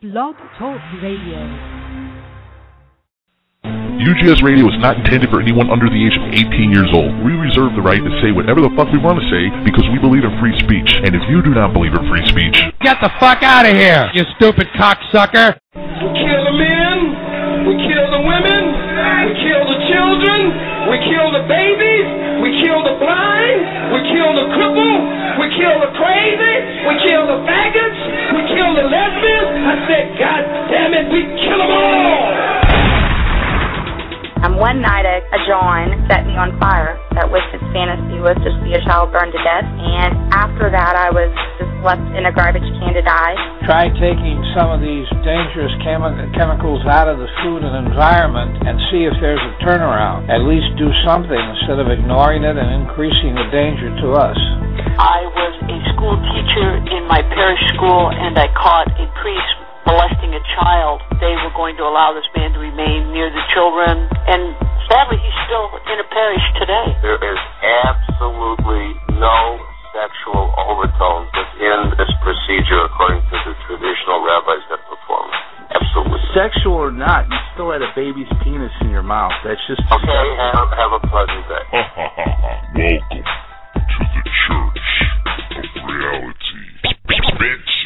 Blog Talk Radio. UGS Radio is not intended for anyone under the age of 18 years old. We reserve the right to say whatever the fuck we want to say because we believe in free speech. And if you do not believe in free speech, get the fuck out of here, you stupid cocksucker! We kill the men, we kill the women, we kill the children, we kill the babies, we kill the blind, we kill the cripple, we kill the crazy, we kill the faggots, we kill the lesbians. I said, God damn it, we kill them all! One night a John set me on fire. That was his fantasy, was to see a child burn to death. And after that, I was just left in a garbage can to die. Try taking some of these dangerous chemicals out of the food and environment and see if there's a turnaround. At least do something instead of ignoring it and increasing the danger to us. I was a school teacher in my parish school, and I caught a priest molesting a child. They were going to allow this man to remain near the children, and sadly he's still in a parish today. There is absolutely no sexual overtones within this procedure according to the traditional rabbis that perform it. Absolutely. Sexual or not, you still had a baby's penis in your mouth. That's just... Okay, have a pleasant day. welcome to the Church of Reality. Bitch.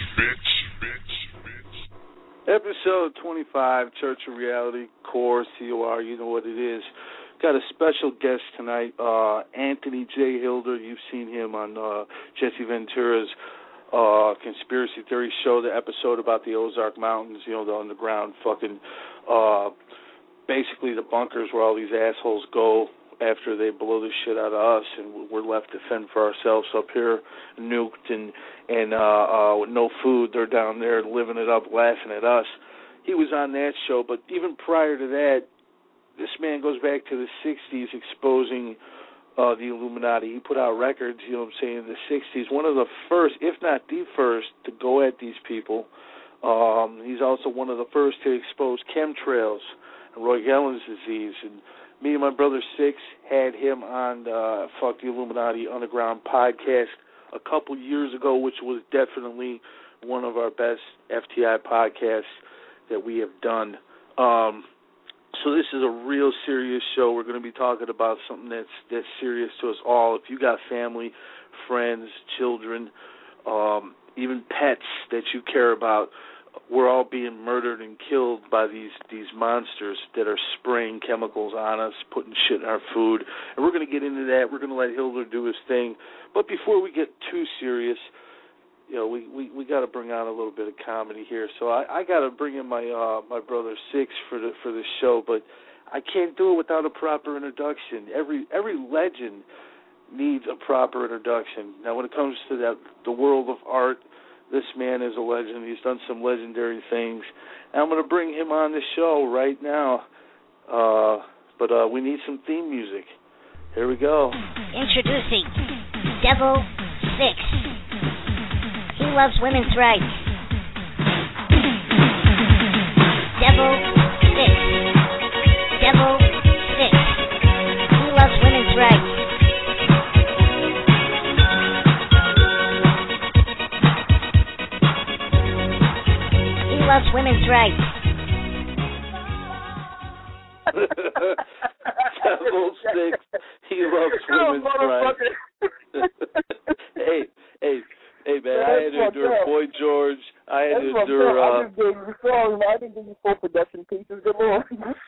Episode 25, Church of Reality, COR, C-O-R, you know what it is. Got a special guest tonight, Anthony J. Hilder. You've seen him on Jesse Ventura's Conspiracy Theory show, the episode about the Ozark Mountains, you know, the underground fucking, basically the bunkers where all these assholes go after they blow the shit out of us, and we're left to fend for ourselves up here, nuked and with no food. They're down there living it up, laughing at us. He was on that show, but even prior to that, this man goes back to the 60s exposing the Illuminati. He put out records, you know what I'm saying, in the 60s. One of the first, if not the first, to go at these people. He's also one of the first to expose chemtrails and Roy Gellen's disease. And me and my brother Six had him on Fuck the Illuminati Underground podcast a couple years ago, which was definitely one of our best FTI podcasts that we have done. So this is a real serious show. We're going to be talking about something that's serious to us all. If you got family, friends, children, even pets that you care about, we're all being murdered and killed by these monsters that are spraying chemicals on us, putting shit in our food. And we're going to get into that. We're going to let Hilder do his thing. But before we get too serious, you know, we got to bring out a little bit of comedy here. So I got to bring in my brother Six for the show, but I can't do it without a proper introduction. Every legend needs a proper introduction. Now, when it comes to the world of art, this man is a legend. He's done some legendary things. And I'm going to bring him on the show right now. But we need some theme music. Here we go. Introducing Devil Six. He loves women's rights. Devil Six. Devil Six. He loves women's rights. Loves women's rights. Devil Six. He loves women's rights. Hey, man! I had to endure Boy George. I had to endure. I didn't give you full production pieces. Good Lord.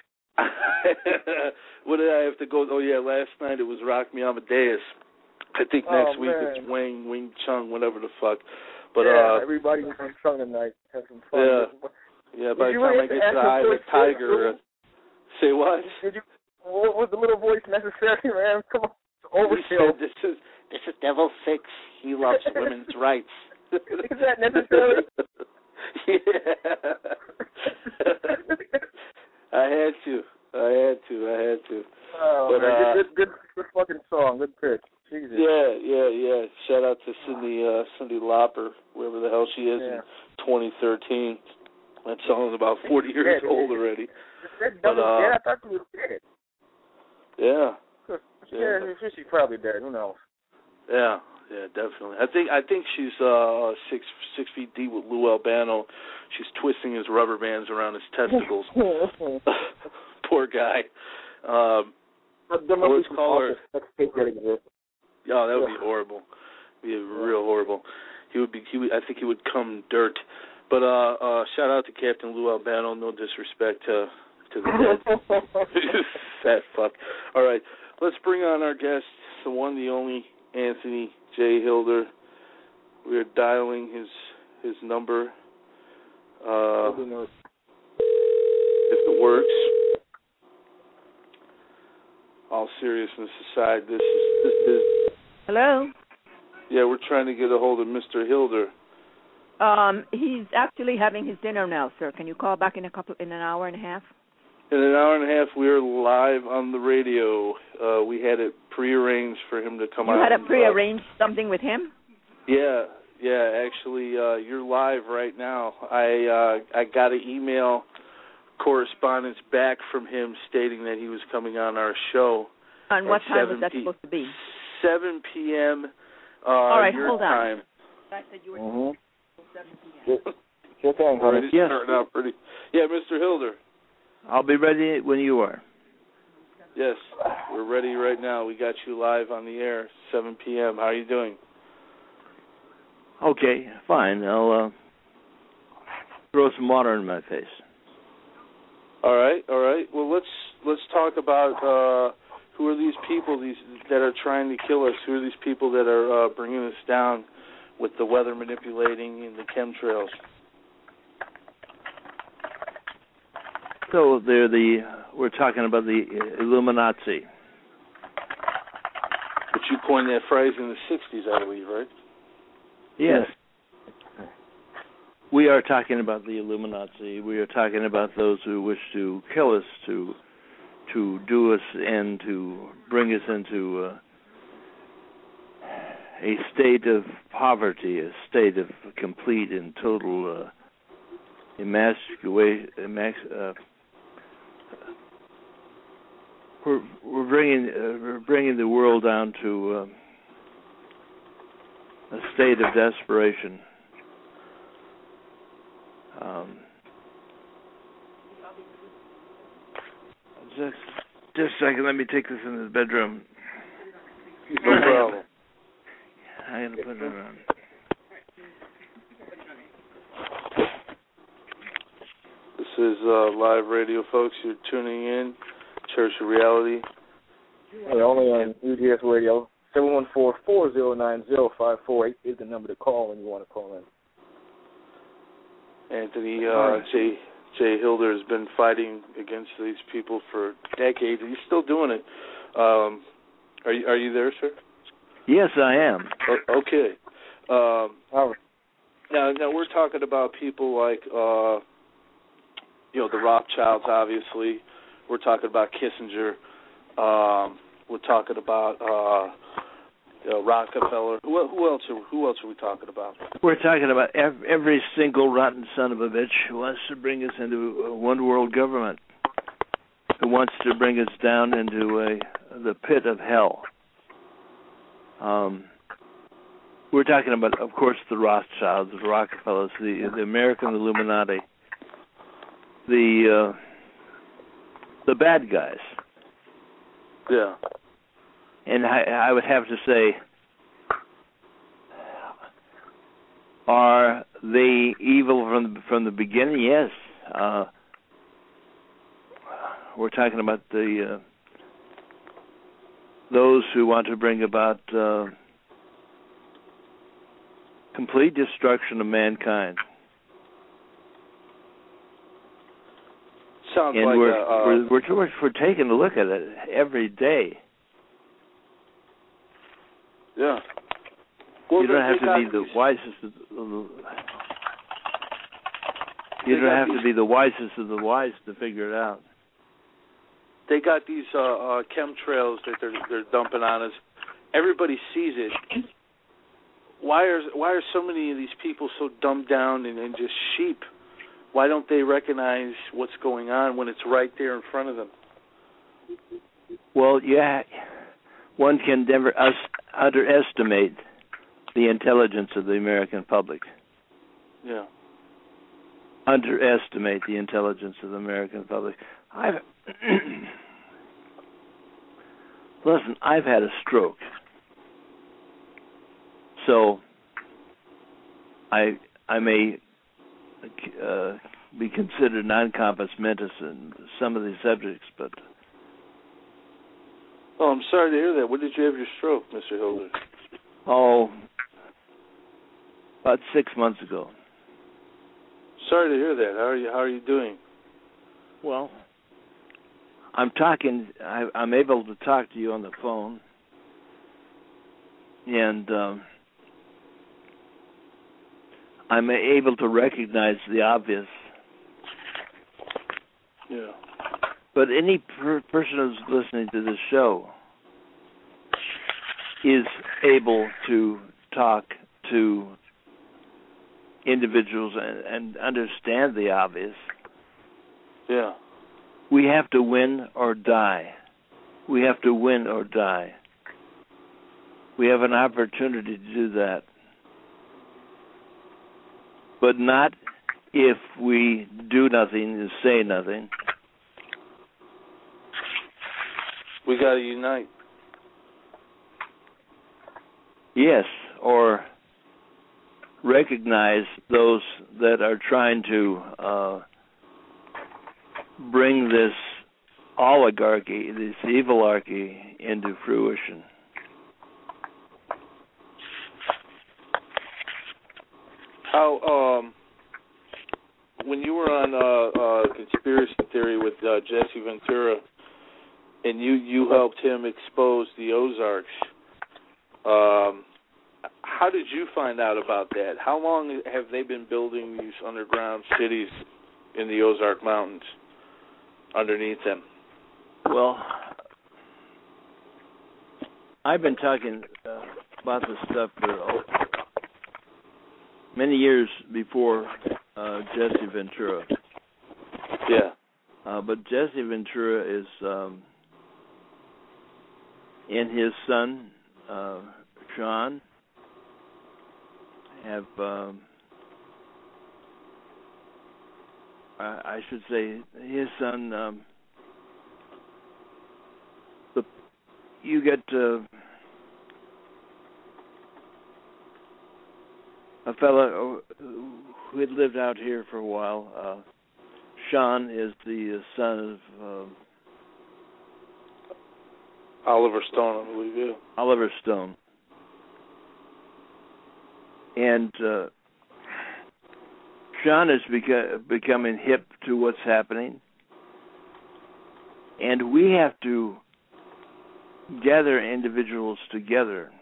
What did I have to go? Oh yeah, last night it was Rock Me Amadeus. I think next week it's Wing Chung, whatever the fuck. But everybody was on Chung tonight. Have some fun. Yeah. By the time I get to the Eye of the Tiger, say what? Was the little voice necessary, man? Come on, overkill. This is Devil Six. He loves women's rights. Is that necessary? Yeah. I had to. Oh, but, man, good fucking song. Good pitch. Jesus. Yeah. Shout out to Cyndi Lauper, wherever the hell she is, in 2013. That song is about 40 years old already. I thought she was dead. Yeah. She's probably dead. Who knows? Yeah. Yeah, definitely. I think she's 6 feet deep with Lou Albano. She's twisting his rubber bands around his testicles. Poor guy. Let's call her. Oh, that would be horrible. It'd be real horrible. I think he would come dirt. But shout out to Captain Lou Albano. No disrespect to the dead. Fat fuck. All right, let's bring on our guest, the one, the only, Anthony J. Hilder. We are dialing his number. If it works. All seriousness aside, this is. Hello. Yeah, we're trying to get a hold of Mr. Hilder. He's actually having his dinner now, sir. Can you call back in an hour and a half? In an hour and a half, we are live on the radio. We had it prearranged for him to come on. You had a prearranged something with him? Yeah. Actually, you're live right now. I got an email correspondence back from him stating that he was coming on our show. And what time was that supposed to be? 7 p.m. All right, your hold time. on. I said you were 7 p.m. Sure thing, honey. Yes. Starting out pretty. Yeah, Mr. Hilder. I'll be ready when you are. Yes, we're ready right now. We got you live on the air, 7 p.m. How are you doing? Okay, fine. I'll throw some water in my face. All right. Well, let's talk about who are these people that are trying to kill us? Who are these people that are bringing us down with the weather manipulating and the chemtrails? So we're talking about the Illuminati. But you coined that phrase in the 60s, I believe, right? Yes. We are talking about the Illuminati. We are talking about those who wish to kill us, to do us and to bring us into a state of poverty, a state of complete and total emasculation. We're bringing the world down to a state of desperation. Just a second. Let me take this into the bedroom. No problem. I'm gonna put it on. This is live radio, folks. You're tuning in. Church of Reality. Hey, only on UGS Radio. 714-409-0548 is the number to call when you want to call in. Anthony J. Hilder has been fighting against these people for decades. He's still doing it. Are you there, sir? Yes, I am. Okay. Now we're talking about people like the Rothschilds, obviously. We're talking about Kissinger. We're talking about Rockefeller. Who else are we talking about? We're talking about every single rotten son of a bitch who wants to bring us into a one world government, who wants to bring us down into the pit of hell. We're talking about, of course, the Rothschilds, the Rockefellers, the American Illuminati, the bad guys. Yeah. And I would have to say, are they evil from the beginning? Yes. We're talking about those who want to bring about complete destruction of mankind. Sounds and like we're taking a look at it every day. Yeah. Well, you don't have to be the wisest of the. You don't have to be the wisest of the wise to figure it out. They got these chemtrails that they're dumping on us. Everybody sees it. Why are so many of these people so dumbed down and just sheep? Why don't they recognize what's going on when it's right there in front of them? Well, yeah, one can never underestimate the intelligence of the American public. Yeah. Underestimate the intelligence of the American public. Listen, I've had a stroke, so I may be considered non-compos mentis in some of these subjects, but. Oh, I'm sorry to hear that. When did you have your stroke, Mr. Hilder? Oh, about 6 months ago. Sorry to hear that. How are you doing? Well, I'm able to talk to you on the phone, and I'm able to recognize the obvious. Yeah. But any person who's listening to this show is able to talk to individuals and understand the obvious. Yeah. We have to win or die. We have to win or die. We have an opportunity to do that. But not if we do nothing and say nothing. We got to unite. Yes, or recognize those that are trying to bring this oligarchy, this evilarchy, into fruition. How, when you were on Conspiracy Theory with Jesse Ventura, and you helped him expose the Ozarks, how did you find out about that? How long have they been building these underground cities in the Ozark Mountains underneath them? Well, I've been talking about this stuff for many years before Jesse Ventura. Yeah. But Jesse Ventura is, and his son, Sean, have, I should say, his son, you get a fellow who had lived out here for a while. Sean is the son of Oliver Stone, I believe, yeah. Oliver Stone. And Sean is becoming hip to what's happening. And we have to gather individuals together.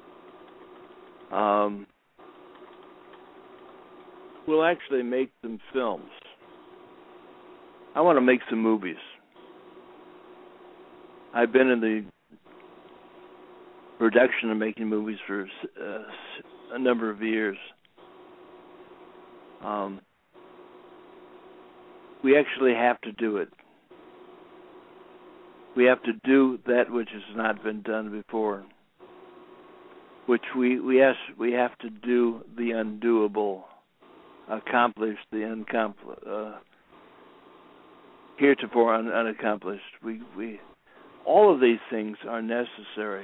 We'll actually make some films. I want to make some movies. I've been in the production of making movies for a number of years. We actually have to do it. We have to do that which has not been done before. Which we have to do the undoable, accomplish the heretofore unaccomplished. We all of these things are necessary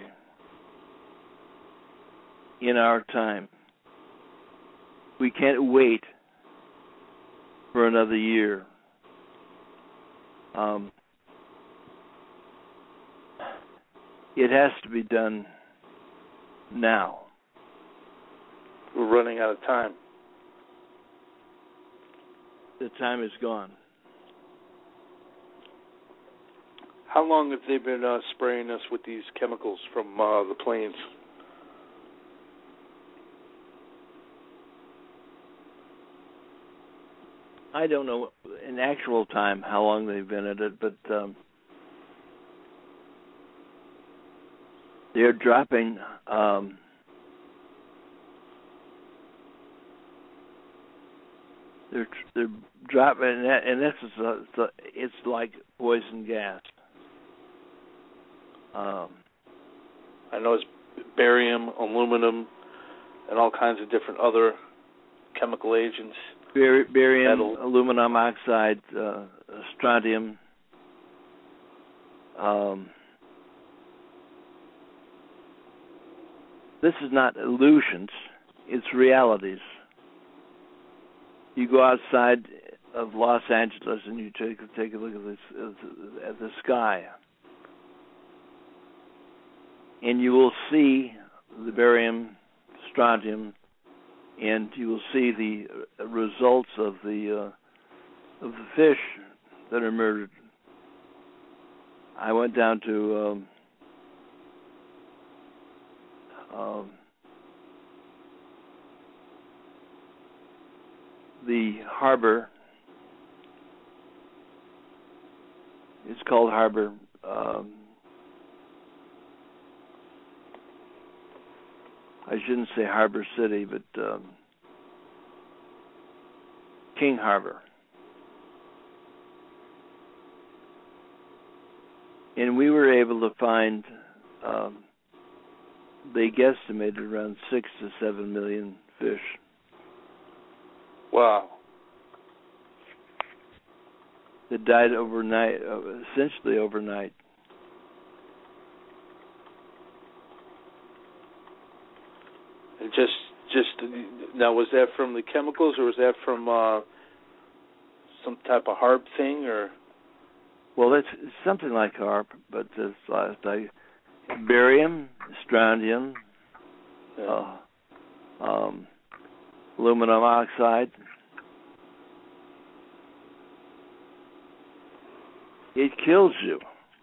in our time. We can't wait for another year. It has to be done now. We're running out of time. The time is gone. How long have they been spraying us with these chemicals from the planes? I don't know in actual time how long they've been at it, but they're dropping they're dropping, and this is it's like poison gas. I know it's barium, aluminum, and all kinds of different other chemical agents. Barium, Metal. aluminum oxide, strontium. This is not illusions, it's realities. You go outside of Los Angeles and you take a look at the sky, and you will see the barium, strontium, and you will see the results of the fish that are murdered. I went down to the harbor. It's called Harbor. I shouldn't say Harbor City, but King Harbor. And we were able to find, they guesstimated around 6 to 7 million fish. Wow. That died overnight, essentially overnight. And just now, was that from the chemicals, or was that from some type of HARP thing, or? Well, it's something like HARP, but it's like barium, strontium, aluminum oxide. It kills you.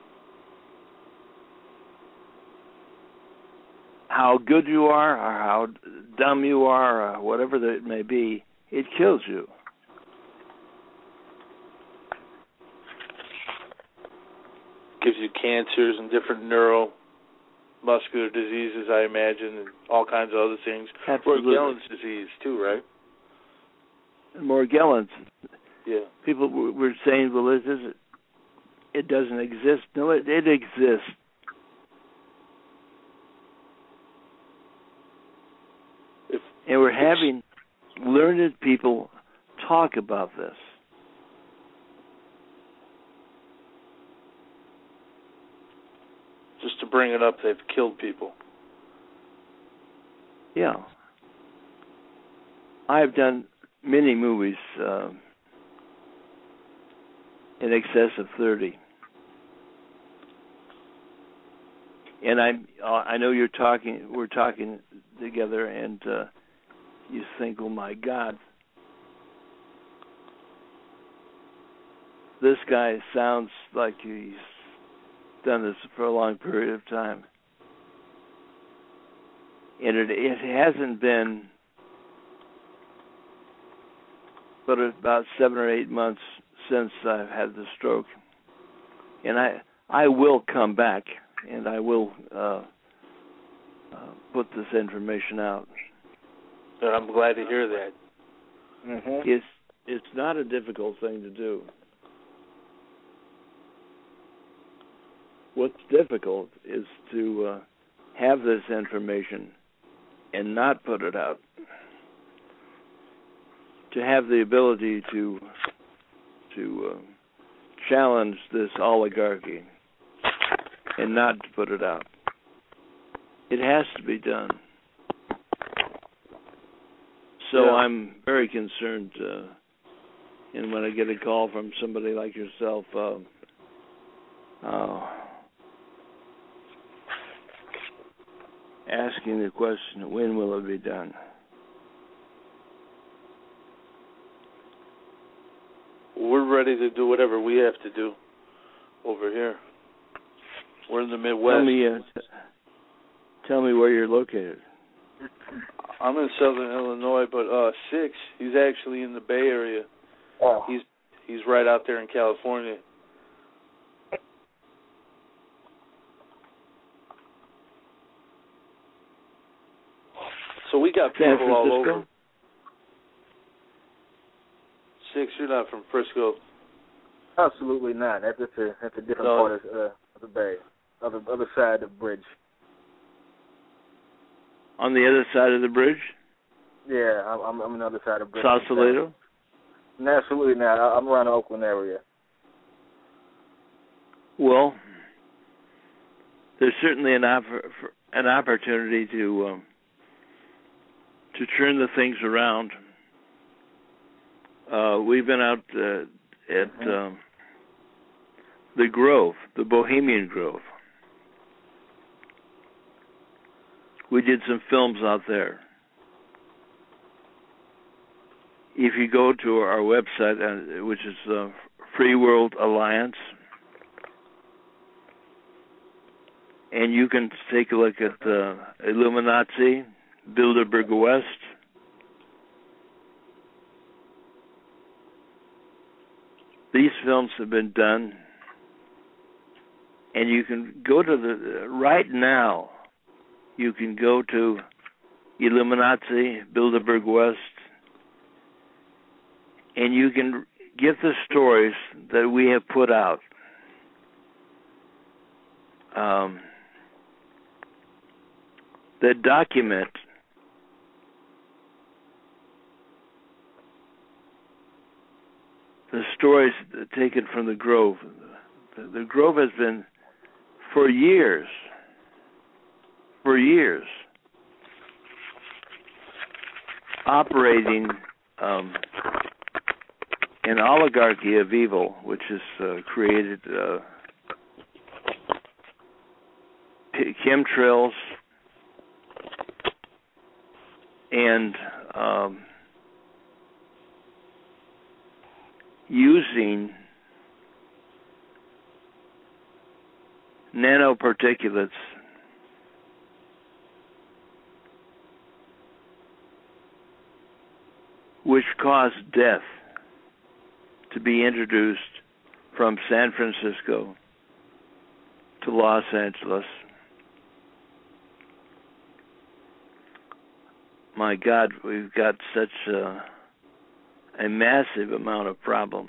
How good you are, or how dumb you are, or whatever that it may be, it kills you. Gives you cancers and different neuromuscular diseases, I imagine, and all kinds of other things. Absolutely. Morgellons disease, too, right? Morgellons. Yeah. People were saying, well, it doesn't exist. No, it exists. And we're having learned people talk about this. Just to bring it up, they've killed people. Yeah. I've done many movies, in excess of 30. And I know we're talking together, and you think, oh my God, this guy sounds like he's done this for a long period of time. And it hasn't been but about 7 or 8 months since I've had the stroke. And I will come back, and I will put this information out. And I'm glad to hear that. Mm-hmm. It's not a difficult thing to do. What's difficult is to have this information and not put it out. To have the ability to challenge this oligarchy and not to put it out. It has to be done. So yeah. I'm very concerned, and when I get a call from somebody like yourself, asking the question, when will it be done? We're ready to do whatever we have to do over here. We're in the Midwest. Tell me where you're located. I'm in Southern Illinois, but Six, he's actually in the Bay Area. Oh. He's right out there in California. So we got people all over. Six, you're not from Frisco. Absolutely not. That's a different part of the bay, other side of the bridge. On the other side of the bridge? Yeah, I'm on the other side of the bridge. Sausalito? Absolutely not. I'm around the Oakland area. Well, there's certainly an opportunity to turn the things around. We've been out at the Grove, the Bohemian Grove. We did some films out there. If you go to our website, which is Free World Alliance, and you can take a look at Illuminati, Bilderberg West. These films have been done, and you can go to right now, you can go to Illuminati, Bilderberg West, and you can get the stories that we have put out. That document the stories taken from the Grove. The Grove has been, for years, operating an oligarchy of evil, which has created chemtrails and using nanoparticulates which cause death to be introduced from San Francisco to Los Angeles. My God, we've got such a massive amount of problems.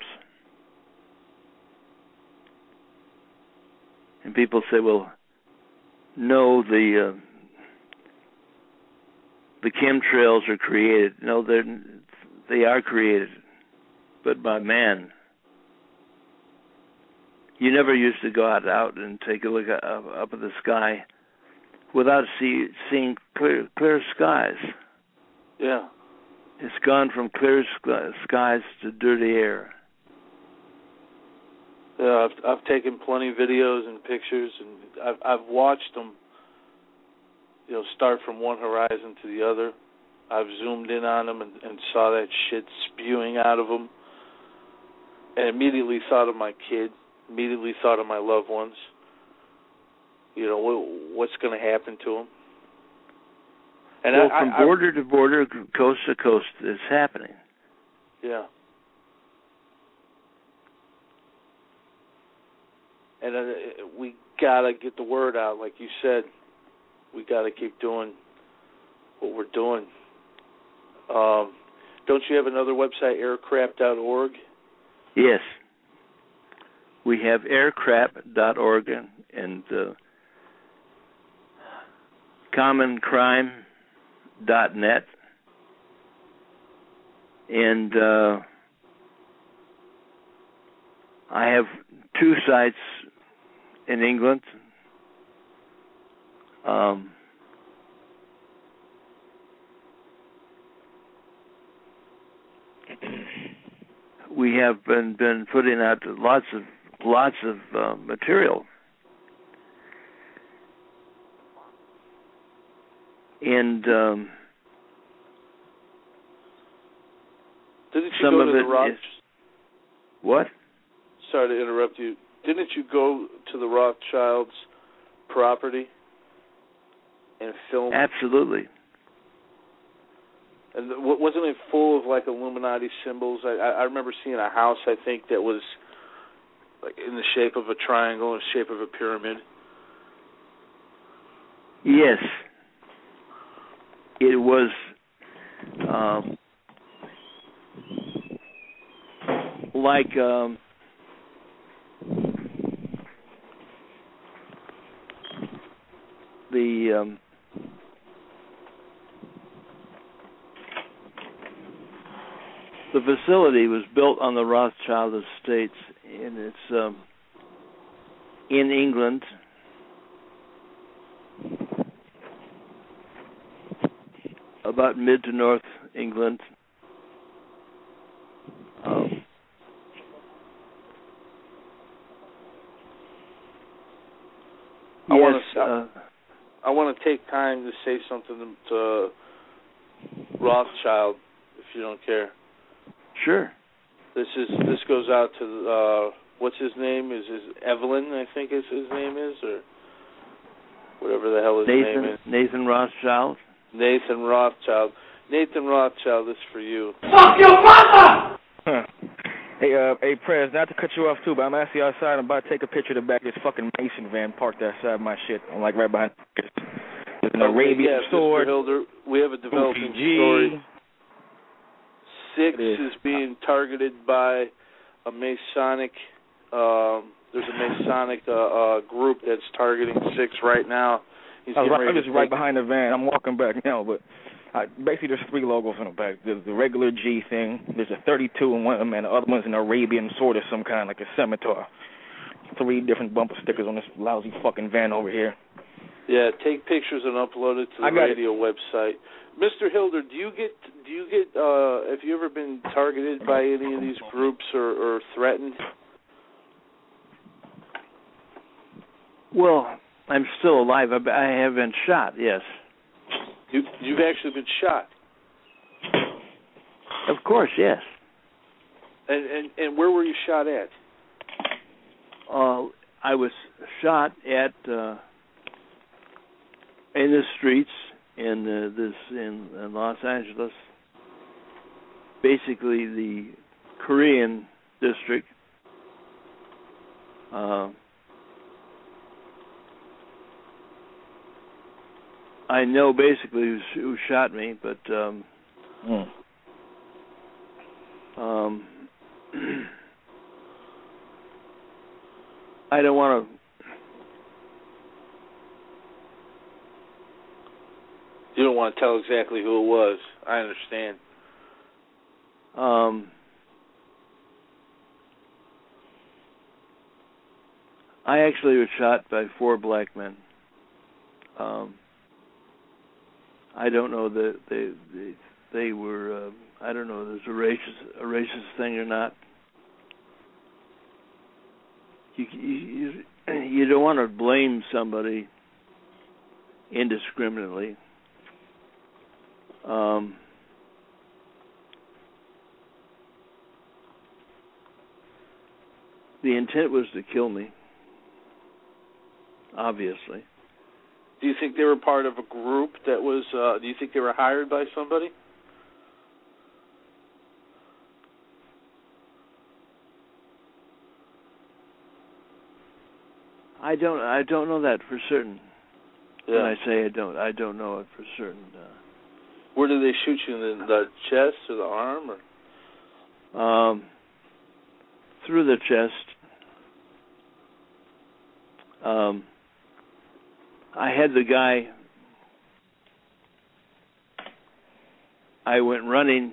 And people say, well, no, the chemtrails are created. No, they are created, but by man. You never used to go out and take a look up at the sky without seeing clear skies. Yeah. It's gone from clear skies to dirty air. Yeah, I've taken plenty of videos and pictures, and I've watched them, start from one horizon to the other. I've zoomed in on them and saw that shit spewing out of them, and immediately thought of my kid, immediately thought of my loved ones. What's going to happen to them? And from border to border, coast to coast, it's happening. Yeah. And we got to get the word out, like you said. We got to keep doing what we're doing. Don't you have another website, aircrap.org? Yes. We have aircrap.org and commoncrime.net. And I have 2 sites in England. We have been putting out lots of material, and didn't you some go of to it the Roth? is what? Sorry to interrupt you. Didn't you go to the Rothschilds' property and film? Absolutely. And wasn't it full of like Illuminati symbols? I remember seeing a house, I think, that was like in the shape of a triangle, in the shape of a pyramid. Yes. It was like The facility was built on the Rothschild estates, and it's in England. About mid to north England. I want to take time to say something to Rothschild, if you don't care. Sure. This goes out to what's his name? Is Evelyn? I think his name is, or whatever the hell his name is. Nathan Rothschild. Nathan Rothschild. Nathan Rothschild, this is for you. Fuck your mother! Huh. Hey, Prez, not to cut you off too, but I'm actually outside. I'm about to take a picture of the back of this fucking Mason van parked outside my shit. I'm like right behind. There's an Arabian sword. Mr. Hilder, we have a developing story. 6 is being targeted by a Masonic. There's a Masonic group that's targeting 6 right now. I'm just right behind the van. I'm walking back now, but basically there's 3 logos on the back. There's the regular G thing. There's a 32 in one of them, and the other one's an Arabian sword of some kind, like a scimitar. 3 different bumper stickers on this lousy fucking van over here. Yeah, take pictures and upload it to the radio website. Mr. Hilder, do you get have you ever been targeted by any of these groups or threatened? Well, I'm still alive. I have been shot, yes. You've actually been shot? Of course, yes. And where were you shot at? I was shot at in the streets in Los Angeles. Basically, the Korean district. I know basically who shot me, but I don't want to. You don't want to tell exactly who it was. I understand. I actually was shot by 4 black men. I don't know that they were. I don't know if there's a racist thing or not. You don't want to blame somebody indiscriminately. The intent was to kill me, obviously. Do you think they were part of a group that was, do you think they were hired by somebody? I don't know that for certain. Yeah. When I say I don't know it for certain. Where did they shoot you, in the chest or the arm? Or? Through the chest. I had the guy. I went running.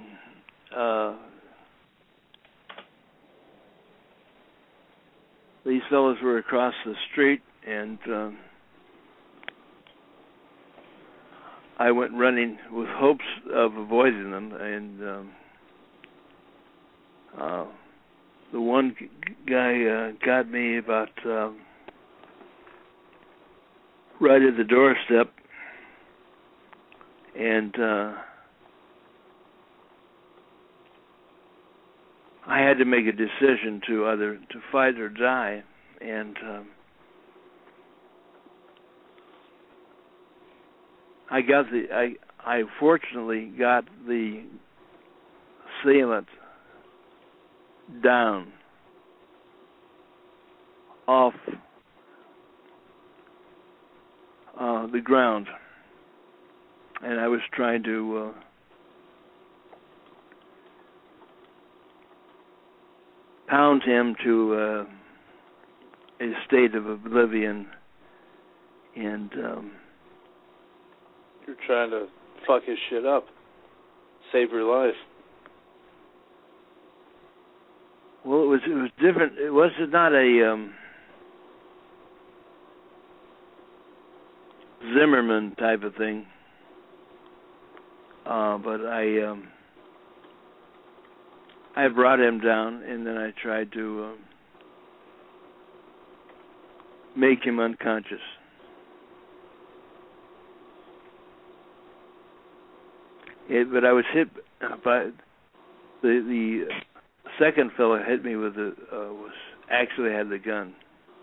These fellows were across the street, and I went running with hopes of avoiding them. And the one guy got me about right at the doorstep, and I had to make a decision to either to fight or die, and I fortunately got the assailant down off the ground, and I was trying to pound him to a state of oblivion, and you're trying to fuck his shit up, save your life. Well, it was different. It was not a Zimmerman type of thing, but I brought him down, and then I tried to make him unconscious. But I was hit by the second fellow hit me with actually had the gun.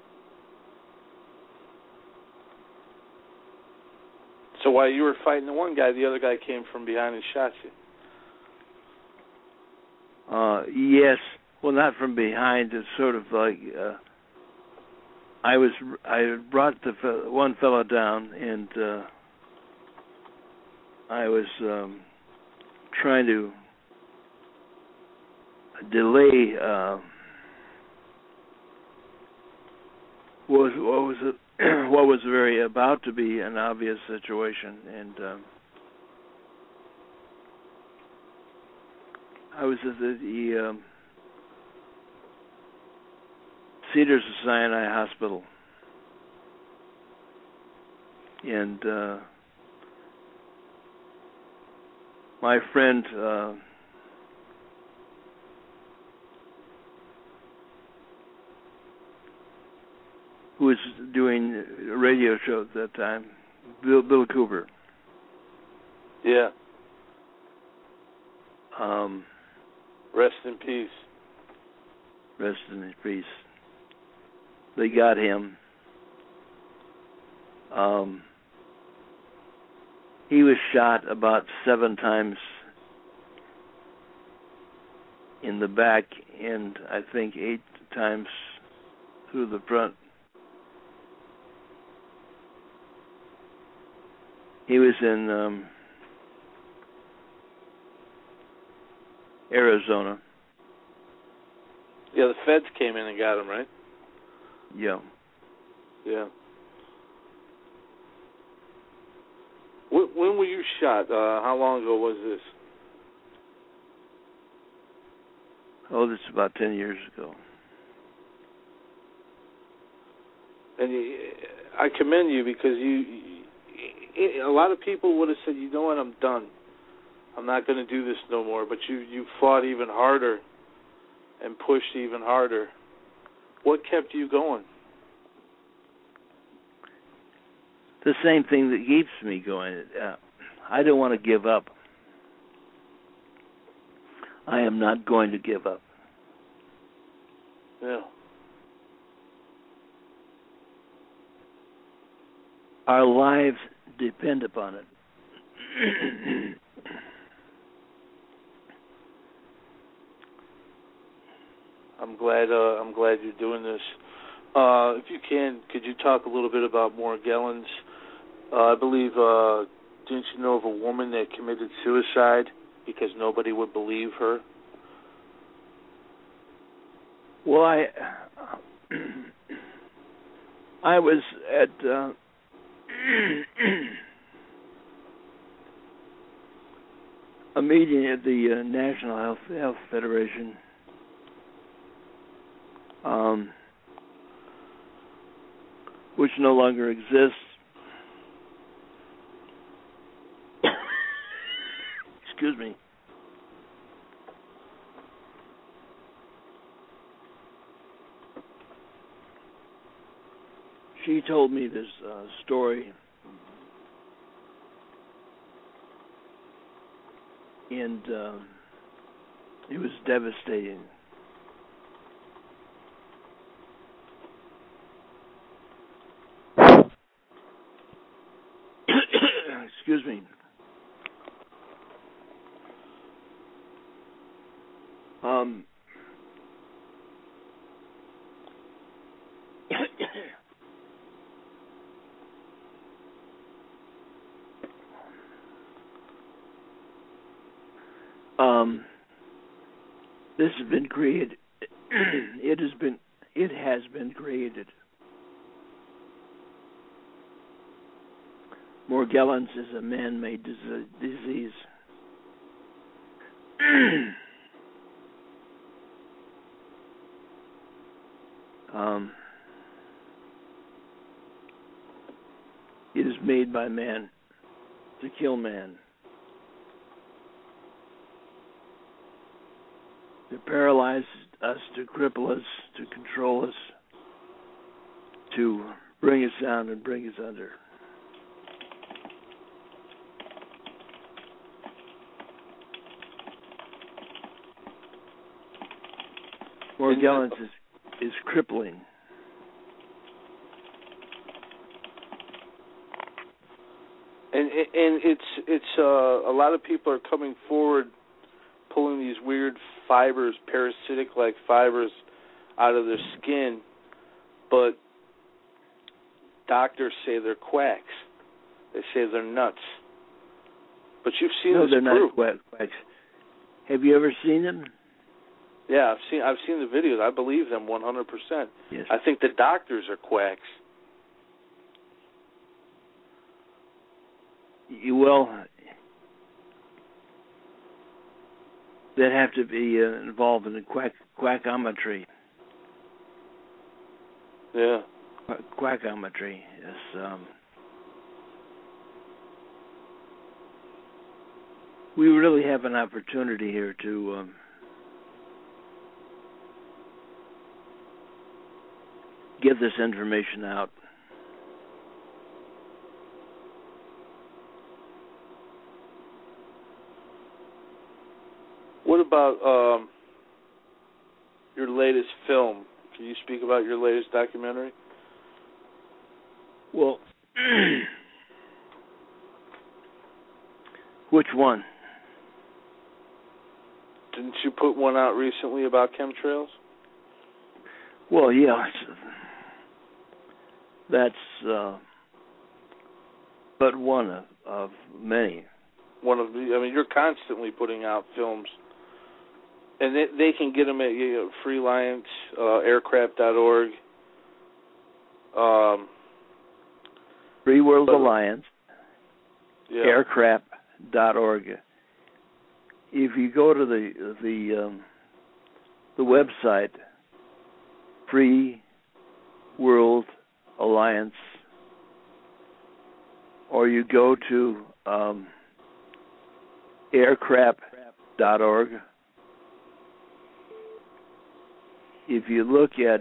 So while you were fighting the one guy, the other guy came from behind and shot you. Yes. Well, not from behind. It's sort of like I brought the one fellow down, and I was trying to delay what was very about to be an obvious situation, and I was at the Cedars-Sinai Hospital, and my friend who was doing a radio show at that time, Bill Cooper. Yeah. Rest in peace. Rest in peace. They got him. He was shot about 7 times in the back and I think 8 times through the front. He was in Arizona. Yeah, the feds came in and got him, right? Yeah. Yeah. When were you shot? How long ago was this? Oh, this is about 10 years ago. And I commend you because a lot of people would have said, you know what, I'm done. I'm not going to do this no more. But you fought even harder and pushed even harder. What kept you going? The same thing that keeps me going. I don't want to give up. I am not going to give up. Yeah. Our lives depend upon it. I'm glad you're doing this. If you can, could you talk a little bit about Morgellons? I believe, didn't you know of a woman that committed suicide because nobody would believe her? Well, I was at a meeting at the National Health Federation. Which no longer exists. Excuse me. She told me this story, and it was devastating. Excuse me. This has been created. It has been created. Morgellons is a man-made disease. It is made by man to kill man, to paralyze us, to cripple us, to control us, to bring us down and bring us under. Morgellons is crippling. And it's a lot of people are coming forward, pulling these weird fibers, parasitic-like fibers, out of their skin, but doctors say they're quacks. They say they're nuts. But you've seen this they're proof. not quacks. Have you ever seen them? Yeah, I've seen the videos. I believe them 100%. Yes. I think the doctors are quacks. They'd have to be involved in the quackometry. Yeah. Quackometry is. We really have an opportunity here to get this information out. What about your latest film? Can you speak about your latest documentary? Well, which one? Didn't you put one out recently about chemtrails? Well, yeah. That's but one of many. You're constantly putting out films. And they can get them at Freelance, aircraft.org. Free World Alliance, yeah. aircraft.org. If you go to the website, Free World Alliance, or you go to aircraft.org, if you look at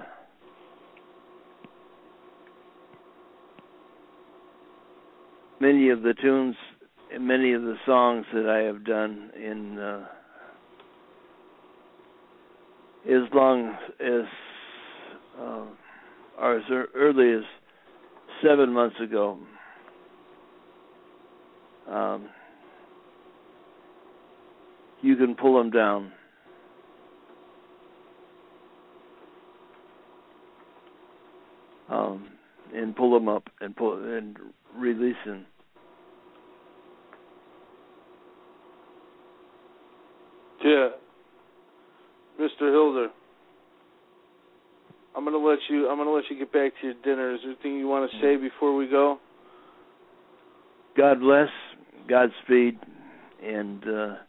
many of the tunes and many of the songs that I have done in as long as or as early as 7 months ago, you can pull them down. And pull them up and release them. Yeah, Mr. Hilder, I'm gonna let you get back to your dinner. Is there anything you want to say before we go? God bless, Godspeed, and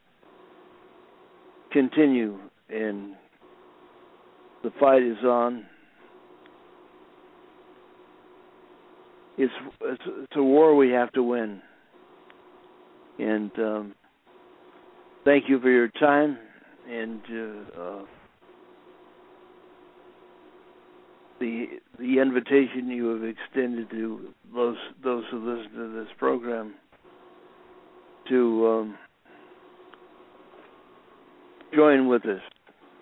continue. And the fight is on. It's a war we have to win. And thank you for your time and the invitation you have extended to those who listen to this program to join with us.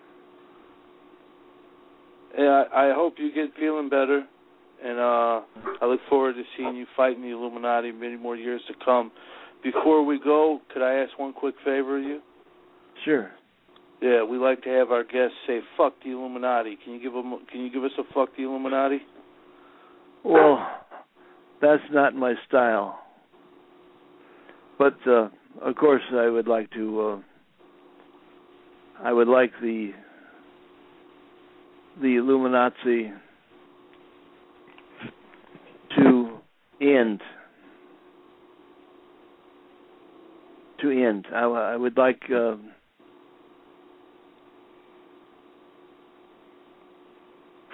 Yeah, I hope you get feeling better. And I look forward to seeing you fighting the Illuminati many more years to come. Before we go, could I ask one quick favor of you? Sure. Yeah, we like to have our guests say "fuck the Illuminati." Can you give us a "fuck the Illuminati"? Well, that's not my style. But of course, I would like to. I would like the Illuminati to end. I would like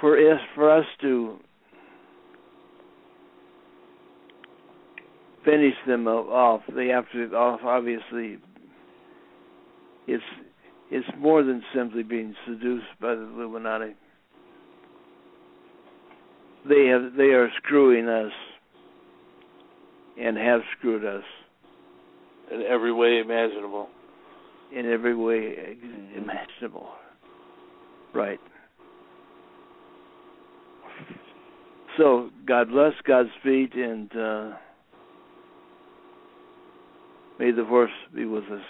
for us to finish them off, they have to obviously. It's more than simply being seduced by the Illuminati. They are screwing us and have screwed us in every way imaginable. In every way imaginable. Right. So God bless, Godspeed, and may the force be with us.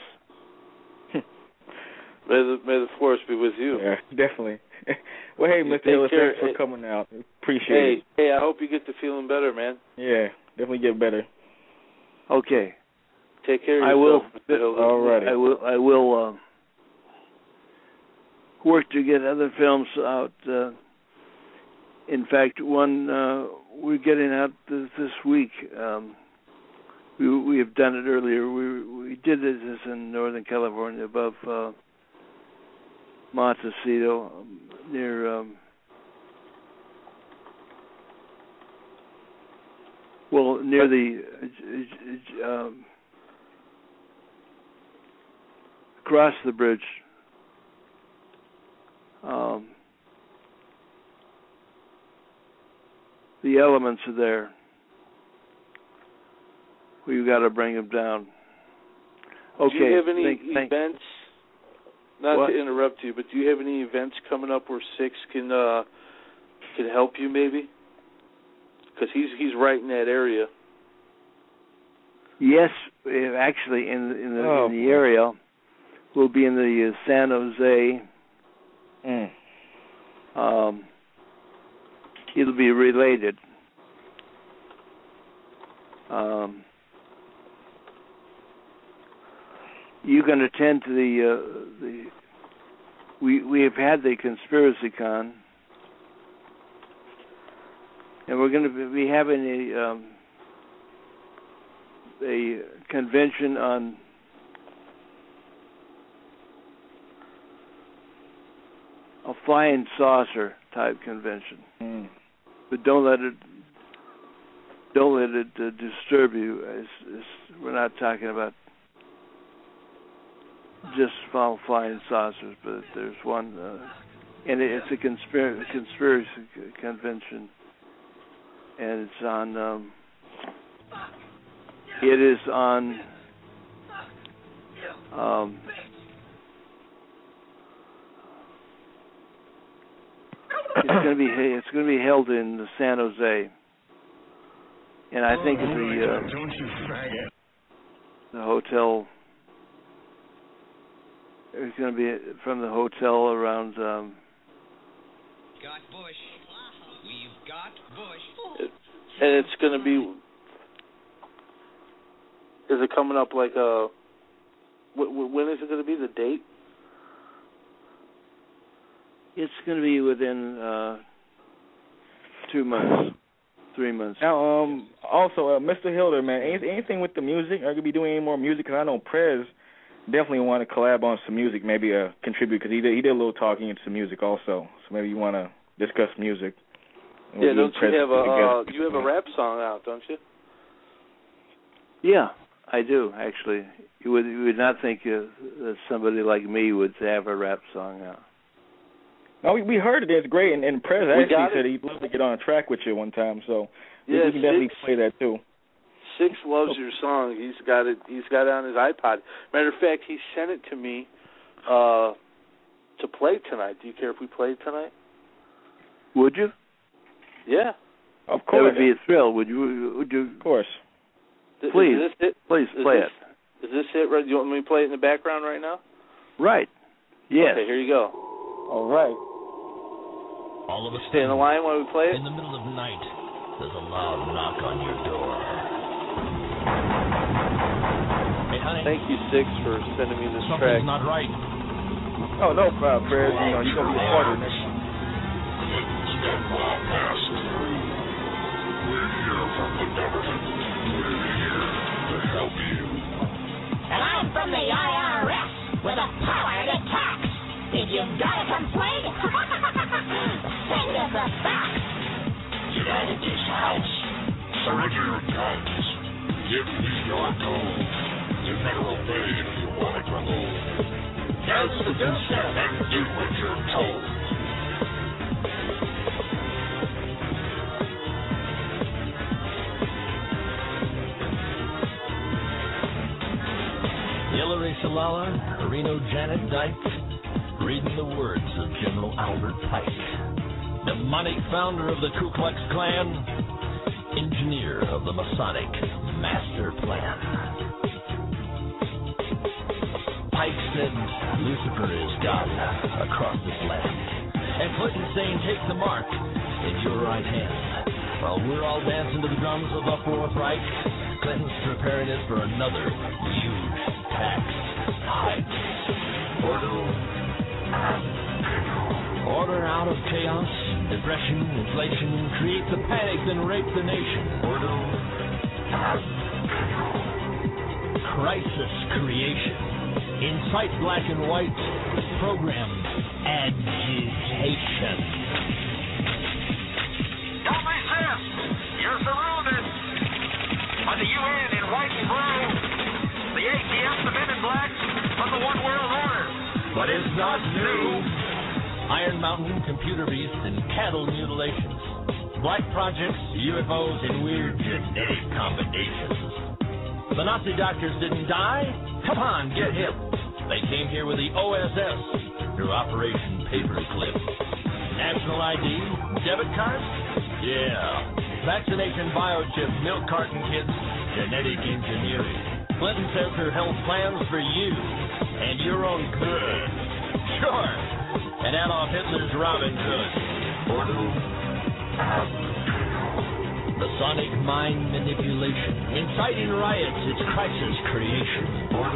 May the force be with you. Yeah, definitely. Well, hey, Mr. Hill, thanks for coming out. Appreciate it. Hey, I hope you get to feeling better, man. Yeah, definitely get better. Okay. Take care of yourself. I will. All right. I will work to get other films out. In fact, one we're getting out this week. We have done it earlier. We did this in Northern California, above Montecito, near near the across the bridge. The elements are there. We've got to bring them down. Okay. Do you have any events? Not to interrupt you, but do you have any events coming up where Six can help you, maybe? Because he's right in that area. Yes, actually, in the area, we'll be in the San Jose. It'll be related. You can attend to the we have had the Conspiracy Con, and we're going to be having a convention on a flying saucer type convention. But don't let it disturb you. We're not talking about just flying saucers, but there's one, and it's a conspiracy convention, and it's on. It is on. It's going to be held in San Jose, and I think the hotel. It's going to be from the hotel around. Got Bush. We've got Bush. And it's going to be. Is it coming up like a? When is it going to be? The date? It's going to be within 2 months, 3 months. Now, also, Mr. Hilder, man, anything with the music? Are you going to be doing any more music? Because I know Prez definitely want to collab on some music, maybe contribute, because he did a little talking into some music also. So maybe you want to discuss music. Yeah, don't you have a rap song out, don't you? Yeah, I do, actually. You would not think that somebody like me would have a rap song out. No, we heard it. It's great, and Prez actually said he'd love to get on a track with you one time, so we can definitely play that too. Six loves your song. He's got it on his iPod. Matter of fact, he sent it to me to play tonight. Do you care if we play tonight? Would you? Yeah. Of course. That would be a thrill. Would you? Of course. Please. Please play it. Is this it? Right? You want me to play it in the background right now? Right. Yes. Okay, here you go. All right. All of a Stay in the line while we play it? In the middle of the night, there's a loud knock on your door. Hey, honey. Thank you, Six, for sending me this track. Something's not right. Oh, no problem, Prez. You're going to be a part of next time. Step on past. We're here from the government. We're here to help you. And I'm from the IRS with the power to tax. If you've got a complaint, send us a under your tongues. Give me your gold. You better obey if you want to grow old. Dance the two-step and do what you're told. Hillary Shalala, Reno Janet Dyke, reading the words of General Albert Pike, demonic founder of the Ku Klux Klan, engineer of the Masonic Master Plan. Pike said Lucifer is God across this land, and Clinton saying take the mark in your right hand. While we're all dancing to the drums of a fourth Reich, Clinton's preparing it for another huge tax hike. Order out of chaos, depression, inflation, create the panic, then rape the nation. Crisis creation, incite black and white, program agitation. Don't resist! You're surrounded by the UN in white and blue, the ATF, the men in black, of the One World Order. But it's not new. Iron Mountain, computer beasts, and cattle mutilations. Black projects, UFOs, and weird genetic combinations. The Nazi doctors didn't die? Come on, get hip. They came here with the OSS through Operation Paperclip. National ID, debit cards? Yeah. Vaccination biochip, milk carton kits, genetic engineering. Clinton says her health plans for you and your own good. Sure. And Adolf Hitler's Robin Hood. Masonic mind manipulation, inciting riots, it's crisis creation.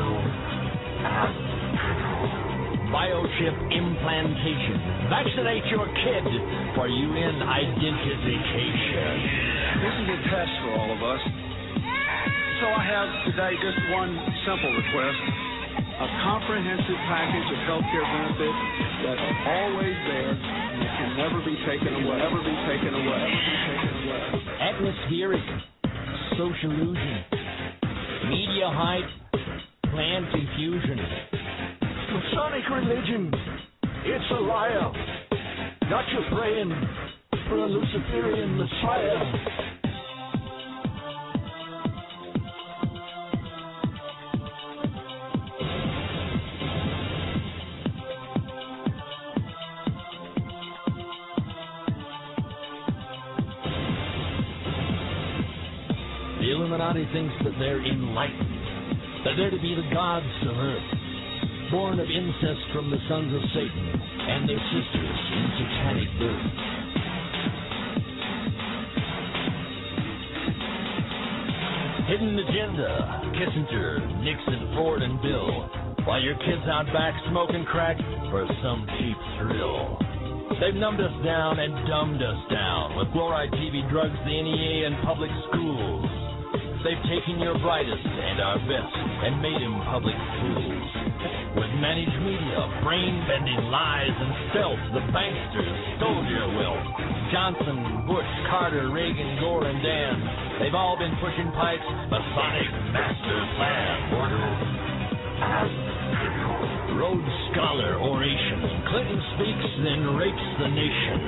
Biochip implantation, vaccinate your kid for UN identification. This is a test for all of us. So I have today just one simple request. A comprehensive package of health care benefits that are always there and that can never be taken away. Atmospheric, social illusion, media hype, plan confusion. Masonic religion, it's a liar. Not you praying for a Luciferian Messiah. The Illuminati thinks that they're enlightened, that they're to be the gods of earth, born of incest from the sons of Satan and their sisters in satanic birth. Hidden agenda, Kissinger, Nixon, Ford, and Bill, while your kids out back smoking crack for some cheap thrill. They've numbed us down and dumbed us down with fluoride, TV, drugs, the NEA, and public schools. They've taken your brightest and our best and made them public fools. With managed media, brain-bending lies and stealth, the banksters stole your wealth. Johnson, Bush, Carter, Reagan, Gore, and Dan, they've all been pushing Pike's Masonic Master Plan. Rhodes Scholar oration, Clinton speaks, then rapes the nation.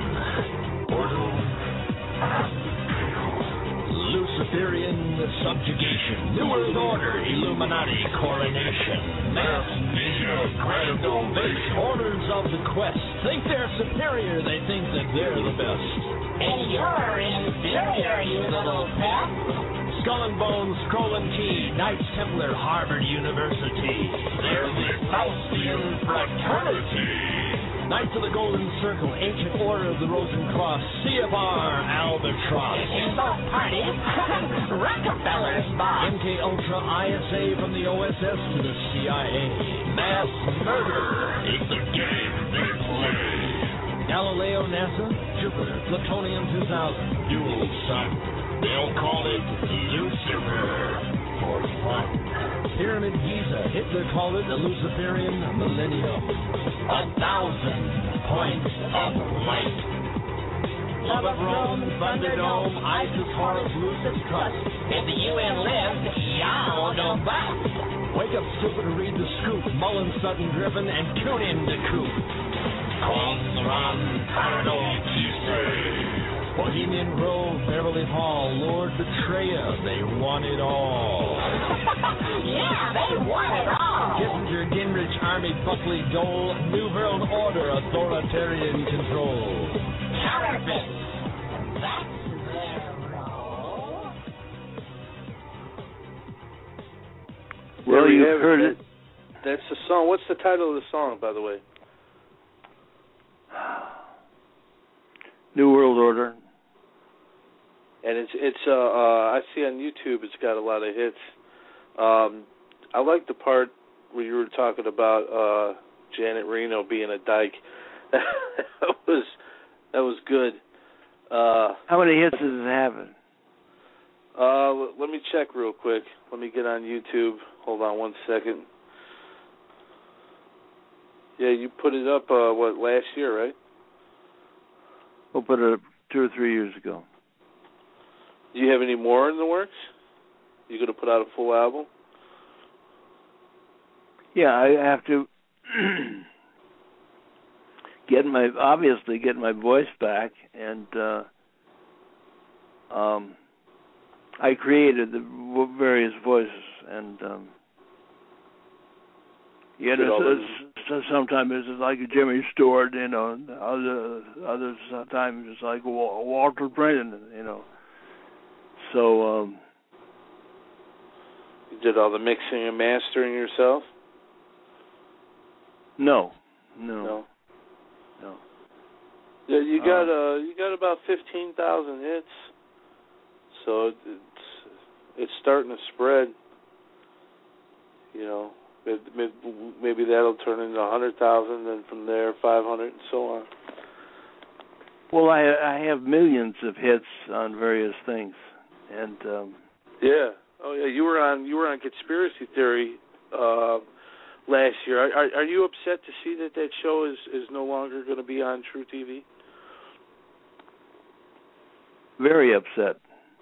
Luciferian subjugation, New World Order, Illuminati coronation, mass media, grand ovation, orders of the quest, think they're superior, they think that they're the best. And you're inferior, you little pet. Skull and Bones, Scroll and Key, Knights Templar, Harvard University, they're the Faustian fraternity. Knights of the Golden Circle, Ancient Order of the Rosencross, CFR, Albatross. You both parties, Rockefeller's boss. MK Ultra, ISA, from the OSS to the CIA. Mass murder is the game they play. Galileo, NASA, Jupiter, Plutonium 2000, dual sun. They'll call it Lucifer for fun. Pyramid Giza, Hitler called it the Luciferian Millennium. 1,000 points of light. Love of Rome, Thunderdome, ISIS, Horus, Lucis, Cut. If the UN lives, y'all don't bounce. Wake up, stupid, and read the scoop. Mullen, Sutton, Griffin, and tune in to Coop. Run, Paranoid, Bohemian Grove, Beverly Hall, Lord Betrayal, they want it all. Yeah, they want it all. Kissinger, Gingrich, Army, Buckley, Dole, New World Order, authoritarian control. Counterfeit. That's their role. Well, you heard it. That's the song. What's the title of the song, by the way? New World Order. And it's I see on YouTube it's got a lot of hits. I like the part where you were talking about Janet Reno being a dyke. that was good. How many hits does it have? Let me check real quick. Let me get on YouTube. Hold on 1 second. Yeah, you put it up last year, right? We'll put it up 2 or 3 years ago. Do you have any more in the works? You going to put out a full album? Yeah, I have to get my voice back, and I created the various voices, and sometimes it's like a Jimmy Stewart, you know. Other times it's like Walter Brennan, you know. So you did all the mixing and mastering yourself? No. Yeah, you got about 15,000 hits, so it's starting to spread. You know, maybe that'll turn into 100,000, then from there 500, and so on. Well, I have millions of hits on various things, and yeah, oh yeah, you were on Conspiracy Theory last year. Are you upset to see that show is no longer going to be on True TV? Very upset.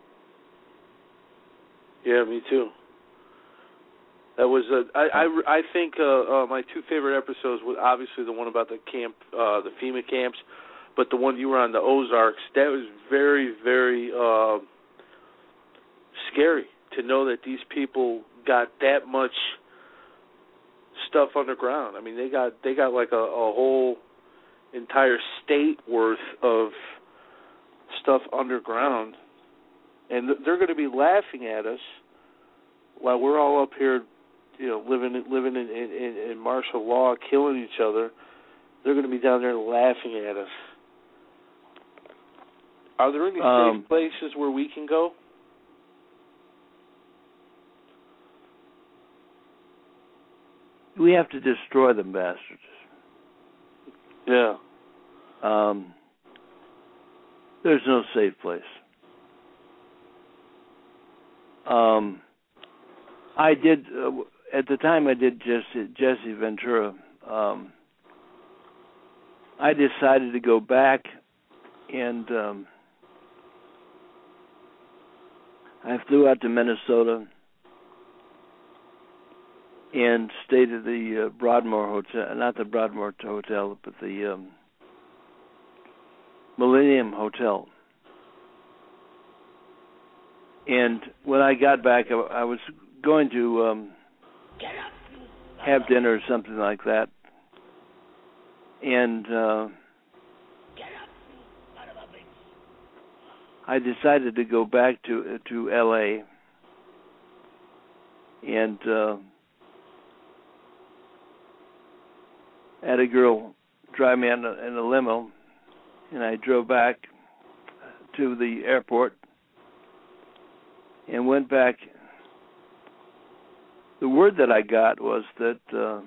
Yeah, me too. That was I think my two favorite episodes were obviously the one about the camp, the FEMA camps, but the one you were on, the Ozarks. That was very, very scary to know that these people got that much stuff underground. I mean, they got like a whole entire state worth of stuff underground, and they're going to be laughing at us while we're all up here, you know, living in martial law, killing each other. They're going to be down there laughing at us. Are there any safe places where we can go? We have to destroy them bastards. Yeah. There's no safe place. I did at the time I did Jesse Ventura. I decided to go back, and I flew out to Minnesota and stayed at the Broadmoor Hotel, not the Broadmoor Hotel, but the Millennium Hotel. And when I got back, I was going to have dinner or something like that. And I decided to go back to L.A. and had a girl drive me in a limo, and I drove back to the airport and went back. The word that I got was that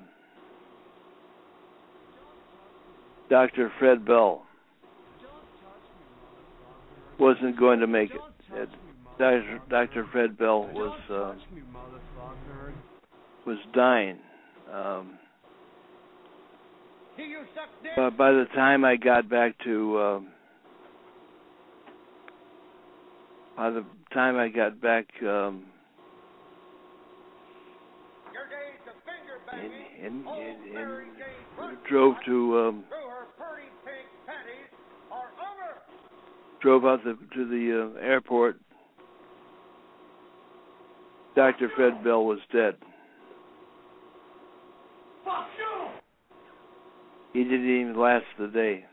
Dr. Fred Bell wasn't going to make it. Dr. Fred Bell was dying. But by the time I got back to by the time I got back, and drove out to the airport, Dr. Fred Bell was dead. Fuck you! He didn't even last the day.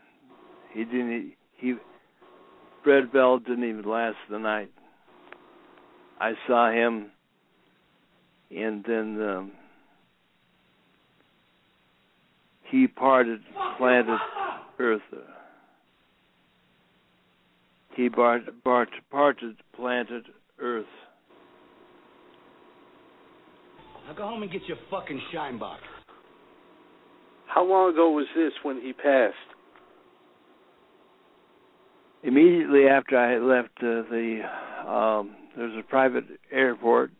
Fred Bell didn't even last the night. I saw him, and then he planted earth. He planted earth. Now go home and get your fucking shine box. How long ago was this when he passed? Immediately after I had left there's a private airport,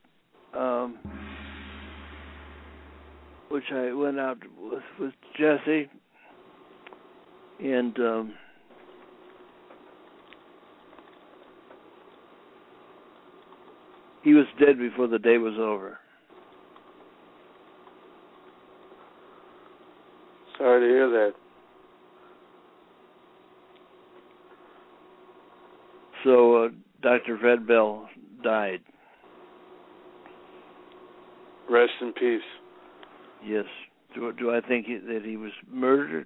which I went out with Jesse, and he was dead before the day was over. Sorry to hear that. So Dr. Fred Bell died. Rest in peace. Yes. Do I think that he was murdered?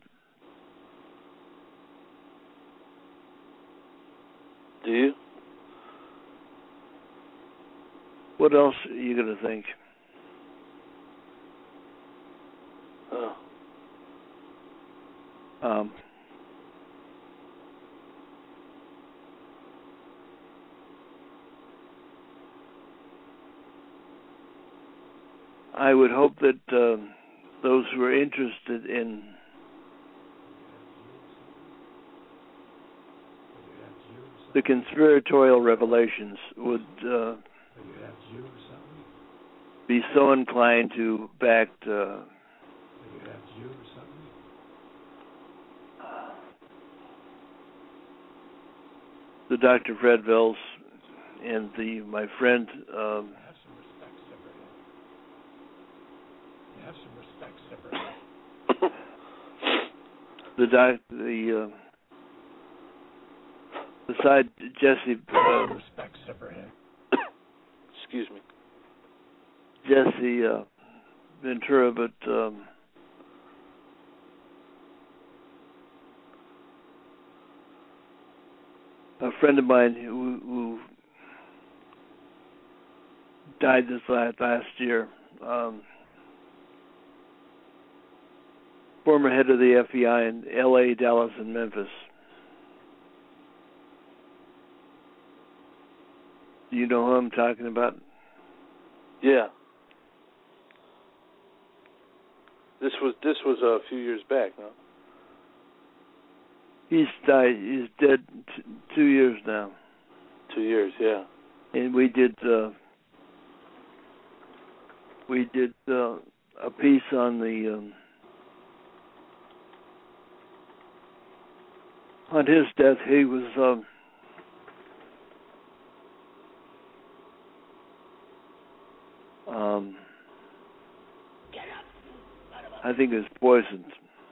Do you? What else are you going to think? Oh. I would hope that those who are interested in the conspiratorial revelations would be so inclined to back the Dr. Fred Bells and my friend beside Jesse excuse me, Jesse Ventura, but a friend of mine who died this last year, former head of the FBI in L.A., Dallas, and Memphis. Do you know who I'm talking about? Yeah. This was a few years back, no? He's died. He's dead 2 years now. 2 years, yeah. And we did a piece on on his death. He was I think it was poisoned.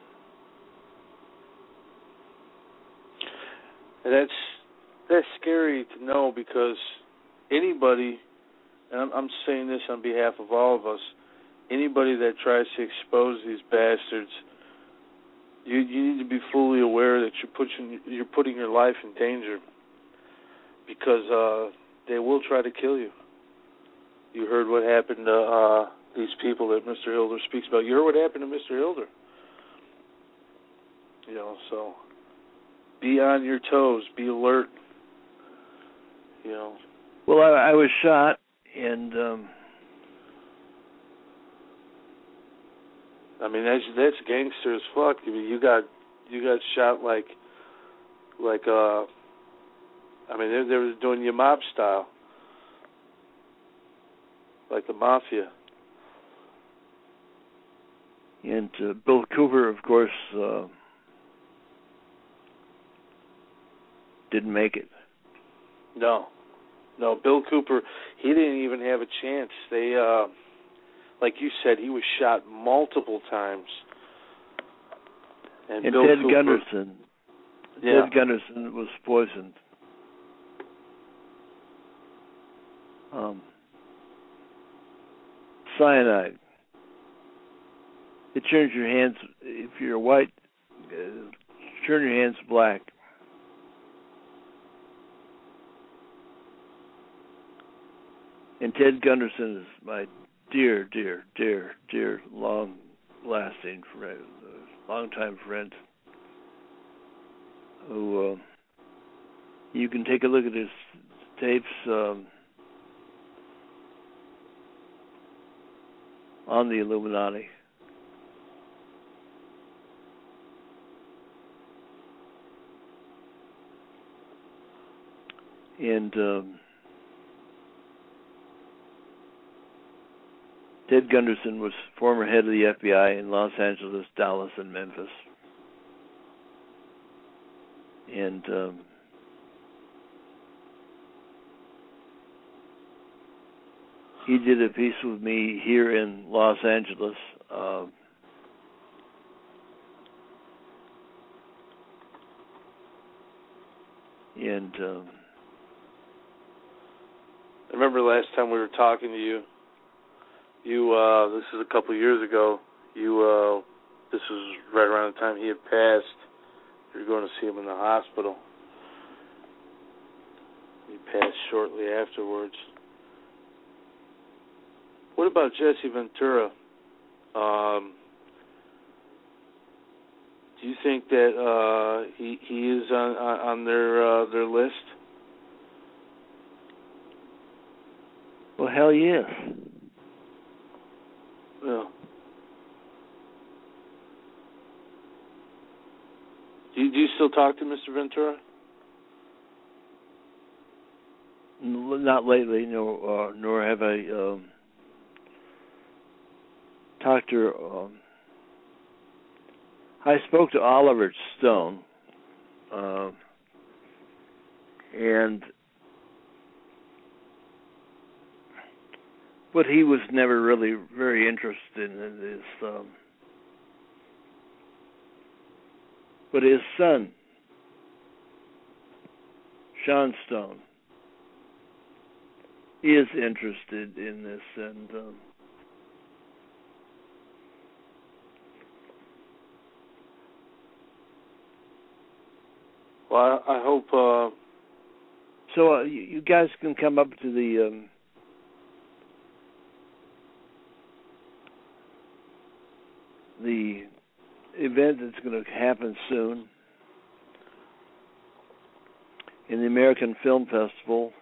And that's scary to know, because anybody, and I'm saying this on behalf of all of us, anybody that tries to expose these bastards, you need to be fully aware that you're putting your life in danger, because they will try to kill you. You heard what happened to these people that Mr. Hilder speaks about. You heard what happened to Mr. Hilder. You know, so be on your toes, be alert. You know. Well, I was shot, and I mean that's gangster as fuck. I mean, you got shot like I mean they were doing you mob style, like the mafia. And Bill Cooper, of course, didn't make it. No. No, Bill Cooper, he didn't even have a chance. They, like you said, he was shot multiple times. And Bill Ted Cooper, Gunderson. Yeah. Ted Gunderson was poisoned. Cyanide. It turns your hands, if you're white, turn your hands black. And Ted Gunderson is my dear, dear, dear, dear, long-lasting friend, long-time friend, who you can take a look at his tapes on the Illuminati. And Ted Gunderson was former head of the FBI in Los Angeles, Dallas, and Memphis. And he did a piece with me here in Los Angeles. And I remember last time we were talking to you. This is a couple of years ago. This was right around the time he had passed. You were going to see him in the hospital. He passed shortly afterwards. What about Jesse Ventura? Do you think that he is on their list? Well, hell yes. Yeah. Do you still talk to Mr. Ventura? Not lately, nor have I talked to. I spoke to Oliver Stone, but he was never really very interested in this. But his son, Sean Stone, is interested in this, and well, I hope. So you guys can come up to the event that's going to happen soon in the American Film Festival.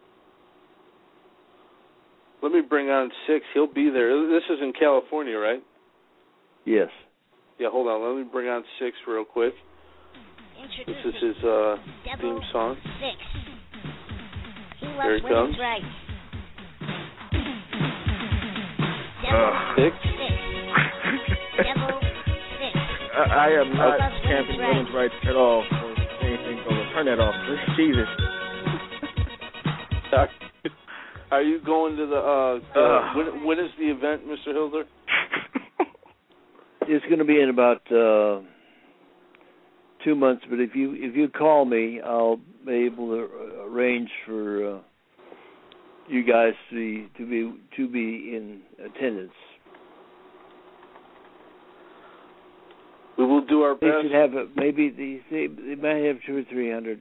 Let me bring on Six. He'll be there. This is in California, right? Yes. Yeah, hold on. Let me bring on Six real quick. This is his theme song. Six. He Here he comes. Right. Six. I am not championing women's rights at all or anything. So turn that off. Jesus. Are you going to the? When is the event, Mr. Hilder? It's going to be in about 2 months. But if you call me, I'll be able to arrange for you guys to be in attendance. We will do our best. They should have maybe they might have 200 or 300.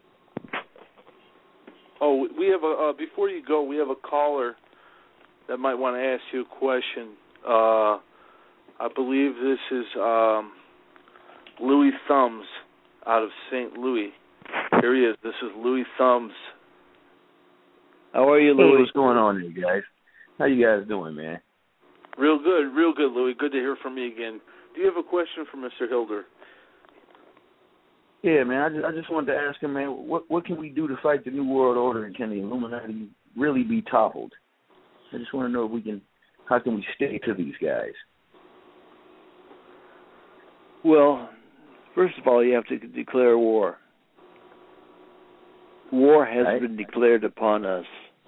Oh, we have before you go, we have a caller that might want to ask you a question. I believe this is Louis Thumbs out of St. Louis. Here he is. This is Louis Thumbs. How are you, Louis? Hey, what's going on here, guys? How you guys doing, man? Real good, Louis. Good to hear from you again. Do you have a question for Mr. Hilder? Yeah, man. I just wanted to ask him, man, what can we do to fight the New World Order, and can the Illuminati really be toppled? I just want to know if how can we stick to these guys? Well, first of all, you have to declare war. War has been declared upon us.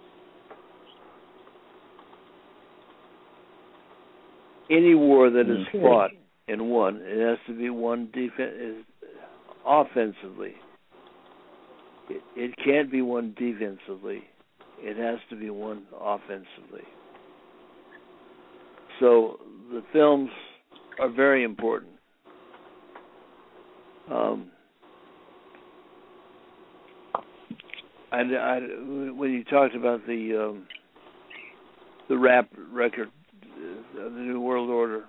Any war that is fought and won, it has to be won offensively. It can't be won defensively. It has to be won offensively. So the films are very important. When you talked about the rap record, the New World Order,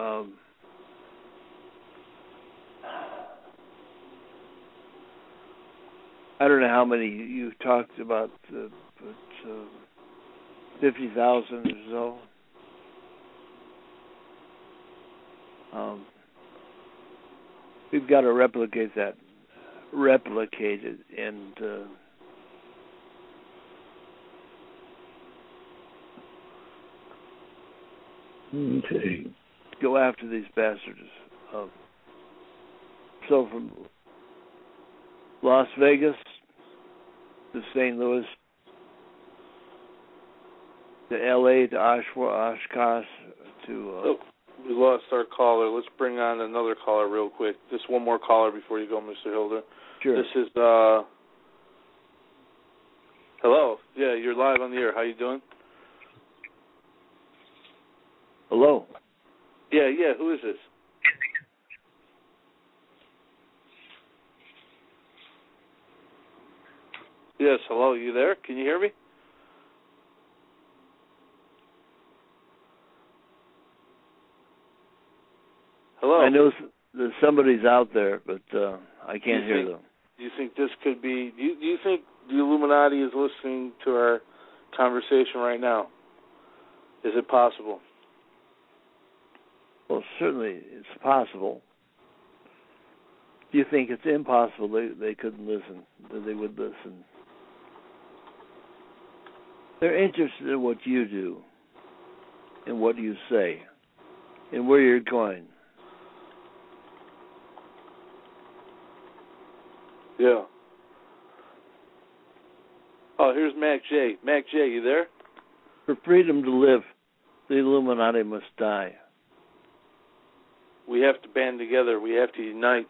I don't know how many you talked about, but 50,000 or so. We've got to replicate it, and go after these bastards. So from Las Vegas to St. Louis to L.A. to Oshkosh to... We lost our caller. Let's bring on another caller real quick. Just one more caller before you go, Mr. Hilder. Sure. This is, hello. Yeah, you're live on the air. How you doing? Hello. Yeah. Who is this? Yes, hello. You there? Can you hear me? Hello. I know that somebody's out there, but I can't hear them. Do you think this could be... Do you think the Illuminati is listening to our conversation right now? Is it possible? Well, certainly it's possible. Do you think it's impossible they couldn't listen, that they would listen? They're interested in what you do, and what you say, and where you're going. Yeah. Oh, here's Mac J. Mac J, you there? For freedom to live, the Illuminati must die. We have to band together. We have to unite.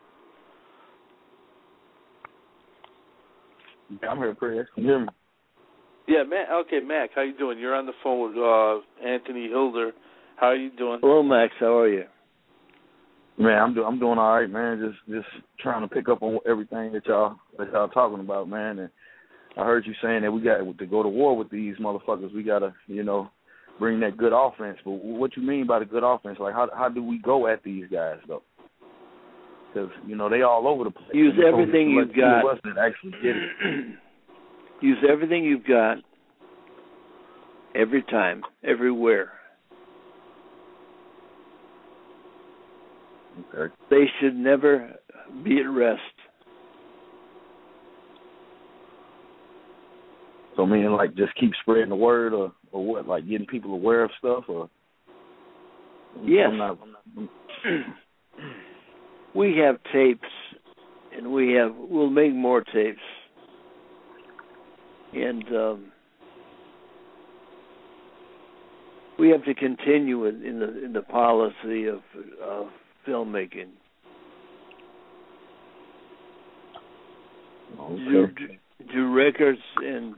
I'm here, Chris. Can you hear me? Yeah, Mac. Okay, Mac, how you doing? You're on the phone with Anthony Hilder. How are you doing? Hello, Max. How are you? Man, I'm doing all right, man. Just trying to pick up on everything that y'all talking about, man. And I heard you saying that we got to go to war with these motherfuckers. We gotta, bring that good offense. But what you mean by the good offense? Like, how do we go at these guys though? Because they all over the place. Use everything you've got. That actually did it. Use everything you've got. Every time, everywhere. Okay. They should never be at rest. So meaning like just keep spreading the word or what? Like getting people aware of stuff or? Yes. We have tapes, and we'll make more tapes. And we have to continue in the policy of filmmaking. Okay. Do records and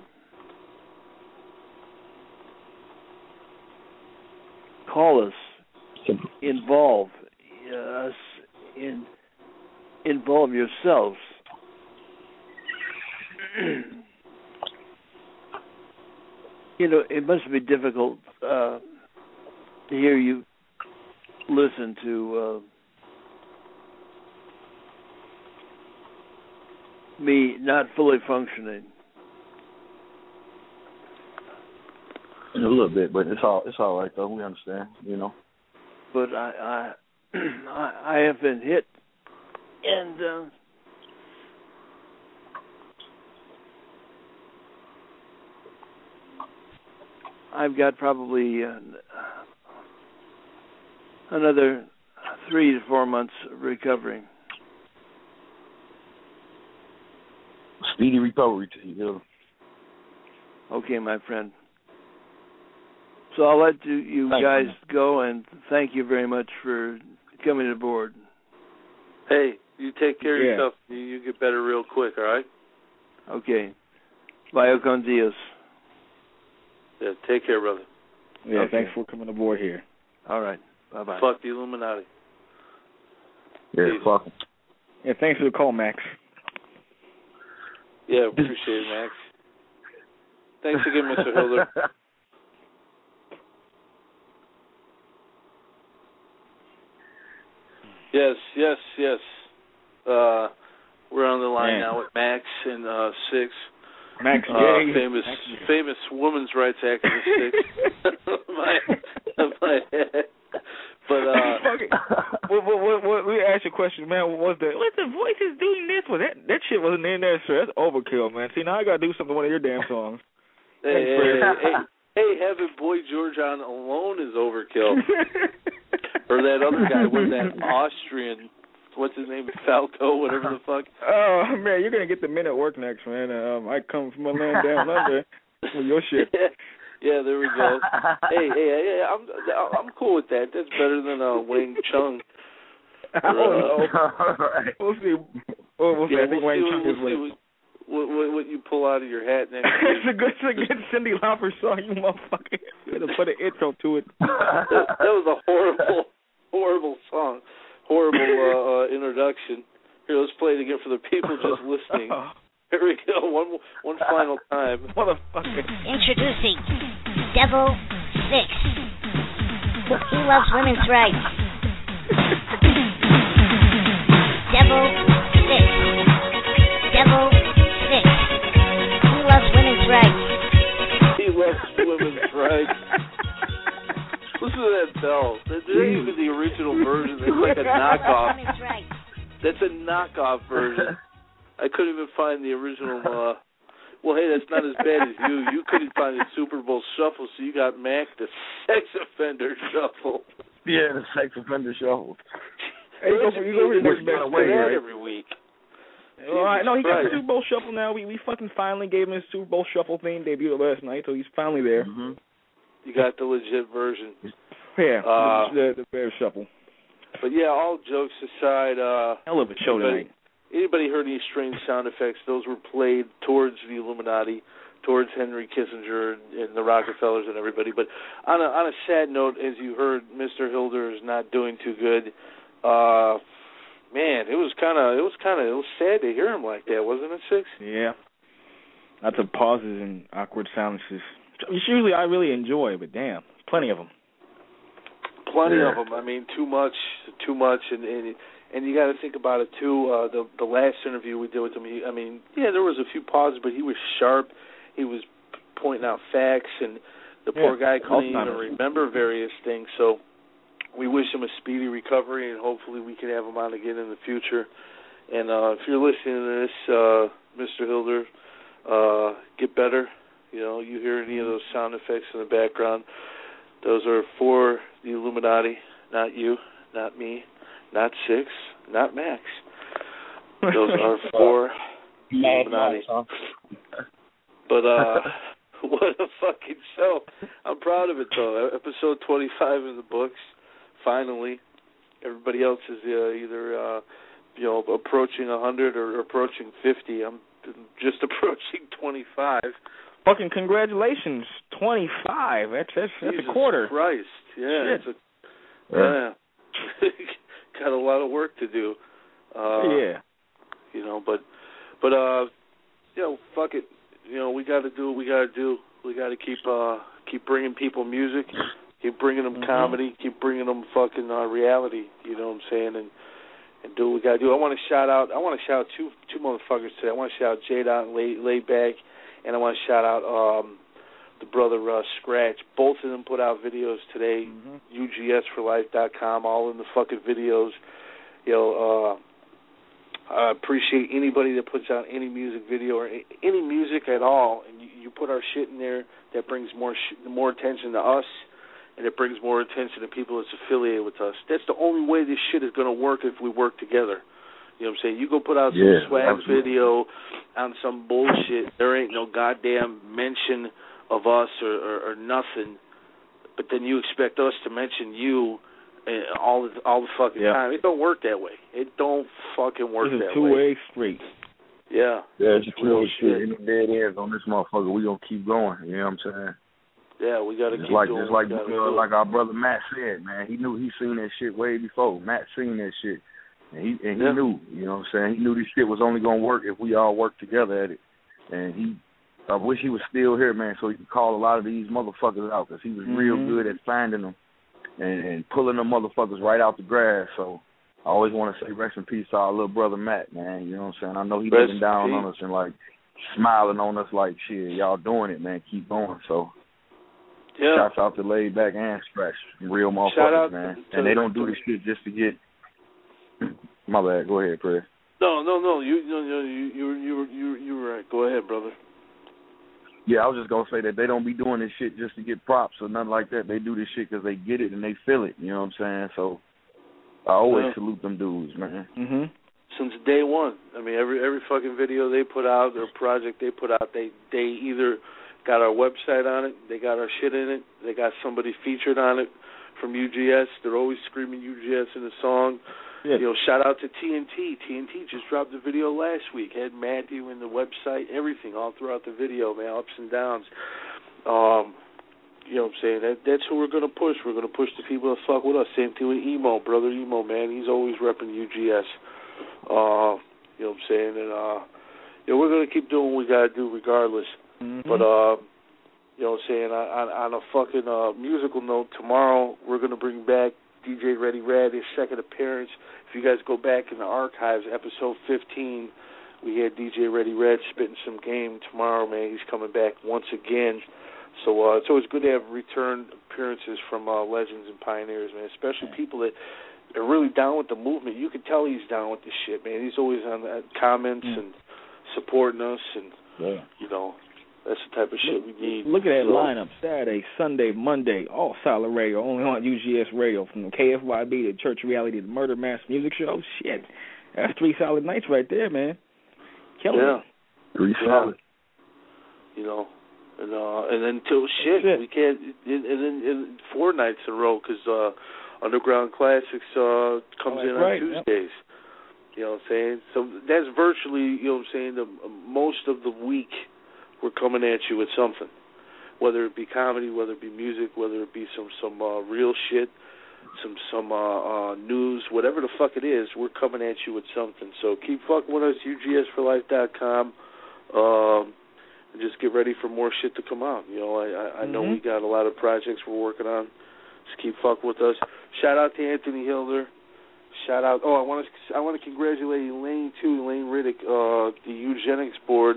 call us, involve us, involve yourselves. It must be difficult to hear you listen to me not fully functioning. A little bit, but it's all right though. We understand, But I have been hit, and I've got probably another 3 to 4 months of recovering. Speedy recovery to you, Hilder. Okay, my friend. So I'll let you guys go, and thank you very much for coming aboard. Hey, you take care of yourself. You get better real quick, all right? Okay. Vaya con Dios. Yeah, take care, brother. Yeah, Okay. Thanks for coming aboard here. All right. Bye-bye. Fuck the Illuminati. Yeah, fuck 'em. Yeah, thanks for the call, Max. Yeah, appreciate it, Max. Thanks again, Mr. Hilder. Yes. We're on the line now with Max and Six. Max famous women's rights activist Six. my head. But what we asked you a question, man. What's the voices doing this? Well, that shit wasn't in there, sir. That's overkill, man. See, now I gotta do something to one of your damn songs. Hey, having Boy George on alone is overkill. Or that other guy with that Austrian, what's his name, Falco, whatever the fuck. Oh man, you're gonna get the men at work next, man. I come from a land down under with your shit. Yeah, there we go. Hey, I'm cool with that. That's better than Wang Chung. I don't know. Right. We'll see. We'll see. I think Wang Chung is winning. What you pull out of your hat next It's a good Cyndi Lauper song, you motherfucker. You gotta put an intro to it. That was a horrible song. Horrible introduction. Here, let's play it again for the people just listening. Here we go. One final time. Motherfucker. Introducing Devil 6. He loves women's rights. Devil 6. Devil 6. He loves women's rights. He loves women's rights. Listen to that bell. That isn't even the original version. It's like a knockoff. That's a knockoff version. I couldn't even find the original. Well, hey, that's not as bad as you. You couldn't find the Super Bowl Shuffle, so you got Mac the Sex Offender Shuffle. Yeah, the Sex Offender Shuffle. Hey, you go for the next best way, right? Every week. All right, no, he got the Super Bowl Shuffle now. We fucking finally gave him his Super Bowl Shuffle theme debuted last night, so he's finally there. Mm-hmm. You got the legit version. Yeah, the Bear Shuffle. But yeah, all jokes aside, hell of a show tonight. Anybody heard any strange sound effects? Those were played towards the Illuminati, towards Henry Kissinger and the Rockefellers and everybody. But on a sad note, as you heard, Mr. Hilder is not doing too good. Man, it was sad to hear him like that, wasn't it, Six? Yeah. Lots of pauses and awkward silences. Which usually I really enjoy, but damn, plenty of them. Plenty of them. I mean, too much, and you got to think about it too. The last interview we did with him, there was a few pauses, but he was sharp. He was pointing out facts, and the poor guy couldn't even remember various things. So we wish him a speedy recovery, and hopefully we can have him on again in the future. And if you're listening to this, Mr. Hilder, get better. You know, you hear any of those sound effects in the background, those are for the Illuminati, not you, not me, not Six, not Max. Those are for the Illuminati. But what a fucking show. I'm proud of it, though. Episode 25 in the books, finally. Everybody else is either approaching 100 or approaching 50. I'm just approaching 25. Fucking congratulations, 25. That's a quarter. Christ, yeah. Got a lot of work to do. Yeah. But fuck it. We got to do what we got to do. We got to keep bringing people music, keep bringing them comedy, keep bringing them fucking reality. You know what I'm saying? And do what we got to do. I want to shout out two motherfuckers today. I want to shout out J-Dot and Layback. And I want to shout out the brother Scratch. Both of them put out videos today, UGSforlife.com, all in the fucking videos. I appreciate anybody that puts out any music video or any music at all, and you put our shit in there. That brings more attention to us, and it brings more attention to people that's affiliated with us. That's the only way this shit is going to work if we work together. You know what I'm saying? You go put out some swag video on some bullshit. There ain't no goddamn mention of us or nothing. But then you expect us to mention you all the fucking time. It don't work that way. It don't fucking work that way. It's a two-way street. Yeah. Yeah, it's a two-way street. Any dead ends on this motherfucker, we gonna keep going. You know what I'm saying? Yeah, we gotta keep doing. Just like our brother Matt said, man. He seen that shit way before. Matt seen that shit, and he knew. You know what I'm saying? He knew this shit was only gonna work if we all worked together at it. And I wish he was still here, man, so he could call a lot of these motherfuckers out, because he was real good at finding them and pulling them motherfuckers right out the grass. So I always want to say rest in peace to our little brother Matt, man. You know what I'm saying? I know he looking down on us and like smiling on us like, shit, y'all doing it, man. Keep going. So shouts out to Laid Back and Scratch, real motherfuckers, man. And they don't do this shit just to get. My bad. Go ahead, Chris. No. You were right. Go ahead, brother. Yeah, I was just gonna say that they don't be doing this shit just to get props or nothing like that. They do this shit because they get it and they feel it. You know what I'm saying? So I always salute them dudes, man. Mm-hmm. Since day one, I mean, every fucking video they put out, or project they put out, they either got our website on it, they got our shit in it, they got somebody featured on it from UGS. They're always screaming UGS in the song. Yeah. You know, shout out to TNT. TNT just dropped the video last week. Had Matthew in the website, everything, all throughout the video, man, ups and downs. You know what I'm saying? That's who we're going to push. We're going to push the people that fuck with us. Same thing with Emo, brother Emo, man. He's always repping UGS. You know what I'm saying? And, we're going to keep doing what we got to do regardless. Mm-hmm. But, you know what I'm saying, on a fucking musical note, tomorrow we're going to bring back DJ Ready Red, his second appearance. If you guys go back in the archives, episode 15, we had DJ Ready Red spitting some game. Tomorrow, man, he's coming back once again. So it's always good to have return appearances from legends and pioneers, man, especially people that are really down with the movement. You can tell he's down with this shit, man. He's always on the comments and supporting us, and, you know, that's the type of shit we need. Look at that lineup. Saturday, Sunday, Monday, all solid radio, only on UGS radio, from the KFYB to Church Reality to Murder Mass Music Show. Shit, that's 3 solid nights right there, man. Killing it. 3 solid. You know, and then till we can't, and then 4 nights in a row, because Underground Classics comes in on Tuesdays. Yep. You know what I'm saying? So that's virtually, you know what I'm saying, the most of the week we're coming at you with something, whether it be comedy, whether it be music, whether it be some real shit, some news, whatever the fuck it is, we're coming at you with something. So keep fucking with us, UGSforlife.com, and just get ready for more shit to come out. You know, I know we got a lot of projects we're working on. Just keep fucking with us. Shout out to Anthony Hilder. Shout out. Oh, I want to congratulate Elaine too, Elaine Riddick, the eugenics board.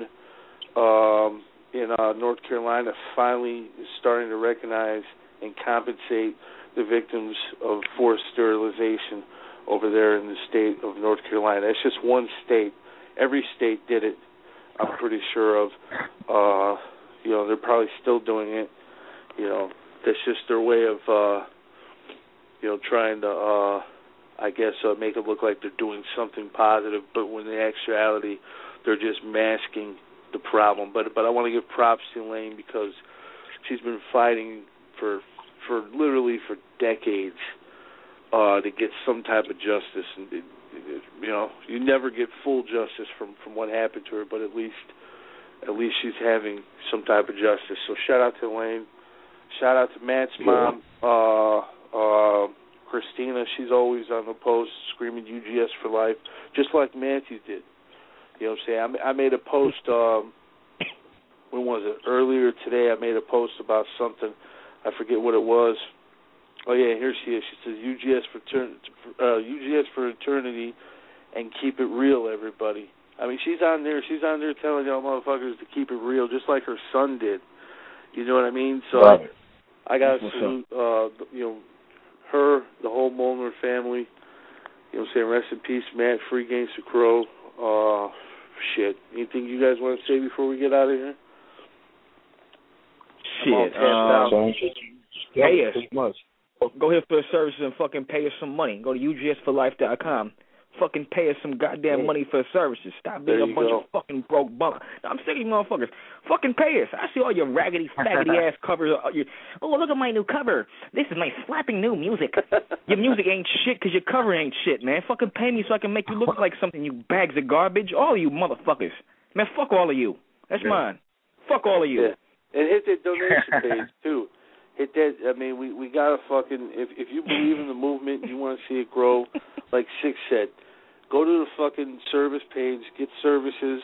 In North Carolina finally is starting to recognize and compensate the victims of forced sterilization over there in the state of North Carolina. That's just one state. Every state did it, I'm pretty sure of. You know, they're probably still doing it. You know, that's just their way of, you know, trying to, I guess, make it look like they're doing something positive, but when in actuality, they're just masking the problem. But I want to give props to Elaine, because she's been fighting for literally for decades to get some type of justice. And you know, you never get full justice from what happened to her, but at least she's having some type of justice. So shout out to Elaine. Shout out to Matt's mom, Christina. She's always on the post screaming UGS for life, just like Matthew did. You know what I'm saying? I made a post, when was it? Earlier today, I made a post about something. I forget what it was. Oh, yeah, here she is. She says, UGS for eternity and keep it real, everybody. I mean, she's on there telling y'all motherfuckers to keep it real, just like her son did. You know what I mean? So I got to salute, you know, her, the whole Molnar family. You know what I'm saying? Rest in peace, Matt, Free Gangsta Crow. Shit. Anything you guys want to say before we get out of here? Shit. Pay us. Go here for the services and fucking pay us some money. Go to UGSforlife.com. fucking pay us some goddamn money for services. Stop being a bunch of fucking broke bums. I'm sick of you motherfuckers. Fucking pay us. I see all your raggedy, faggoty ass covers. Oh, look at my new cover. This is my slapping new music. Your music ain't shit because your cover ain't shit, man. Fucking pay me so I can make you look like something, you bags of garbage. All of you motherfuckers. Man, fuck all of you. That's mine. Fuck all of you. Yeah. And hit that donation page, too. Hit that. I mean, we gotta fucking. If you believe in the movement, you want to see it grow, like Six said, go to the fucking service page, get services,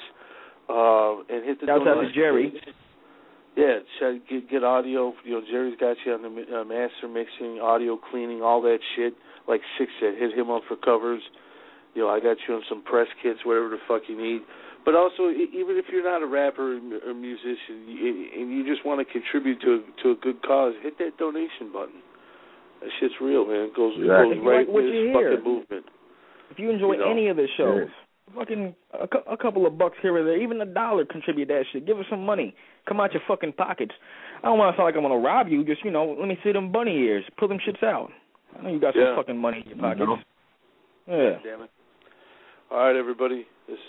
and hit the. Shout out to Jerry. Page. Yeah, get audio. You know, Jerry's got you on the master mixing, audio cleaning, all that shit. Like Six said, hit him up for covers. You know, I got you on some press kits, whatever the fuck you need. But also, even if you're not a rapper or musician, and you just want to contribute to a good cause, hit that donation button. That shit's real, man. It goes right into this fucking movement. If you enjoy any of the shows, fucking a couple of bucks here or there, even $1, contribute that shit. Give us some money. Come out your fucking pockets. I don't want to sound like I'm going to rob you. Just, let me see them bunny ears. Pull them shits out. I know you got some fucking money in your pockets. Yeah. Damn it. All right, everybody.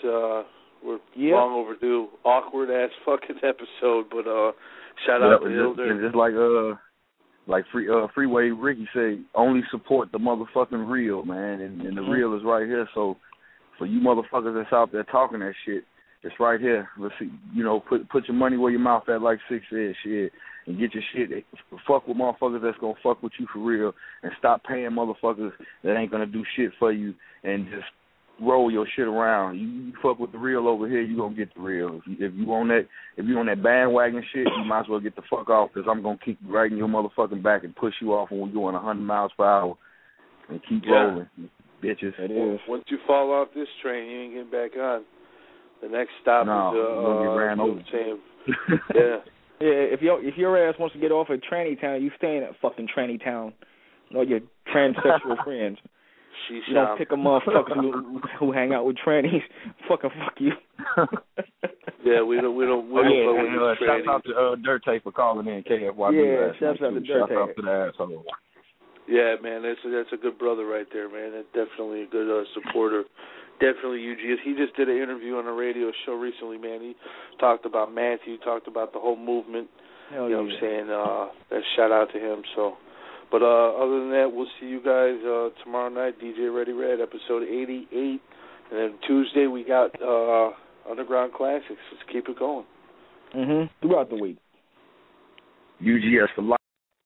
We're long overdue. Awkward ass fucking episode, but shout out to Hilder. Just like Freeway Ricky said, only support the motherfucking real, man, and the real is right here. So for you motherfuckers that's out there talking that shit, it's right here. Let's see, put your money where your mouth at, like Six said, shit, and get your shit. Fuck with motherfuckers that's gonna fuck with you for real, and stop paying motherfuckers that ain't gonna do shit for you, and just roll your shit around. You fuck with the real over here, you gonna get the real. If you on that bandwagon shit, you might as well get the fuck off, because I'm gonna keep right in your motherfucking back and push you off when we're going 100 miles per hour and keep rolling, bitches. It is. Once you fall off this train, you ain't getting back on. The next stop is get ran over. Yeah. If your ass wants to get off at Tranny Town, you stay in that fucking Tranny Town. Your transsexual friends. You don't pick a motherfucker who hang out with trannies. Fuck you. Yeah, we don't shout out to Dirt Tape for calling in, KFYB. Yeah, shout out to Dirt Tape. Shout out to the asshole. Yeah, man, that's a good brother right there, man. That's definitely a good supporter. Definitely UGS. He just did an interview on a radio show recently, man. He talked about Matthew, talked about the whole movement. Hell what I'm saying? That shout out to him. So, but other than that, we'll see you guys tomorrow night, DJ Ready Red, episode 88. And then Tuesday we got Underground Classics. Let's keep it going. Throughout the week. UGS for life.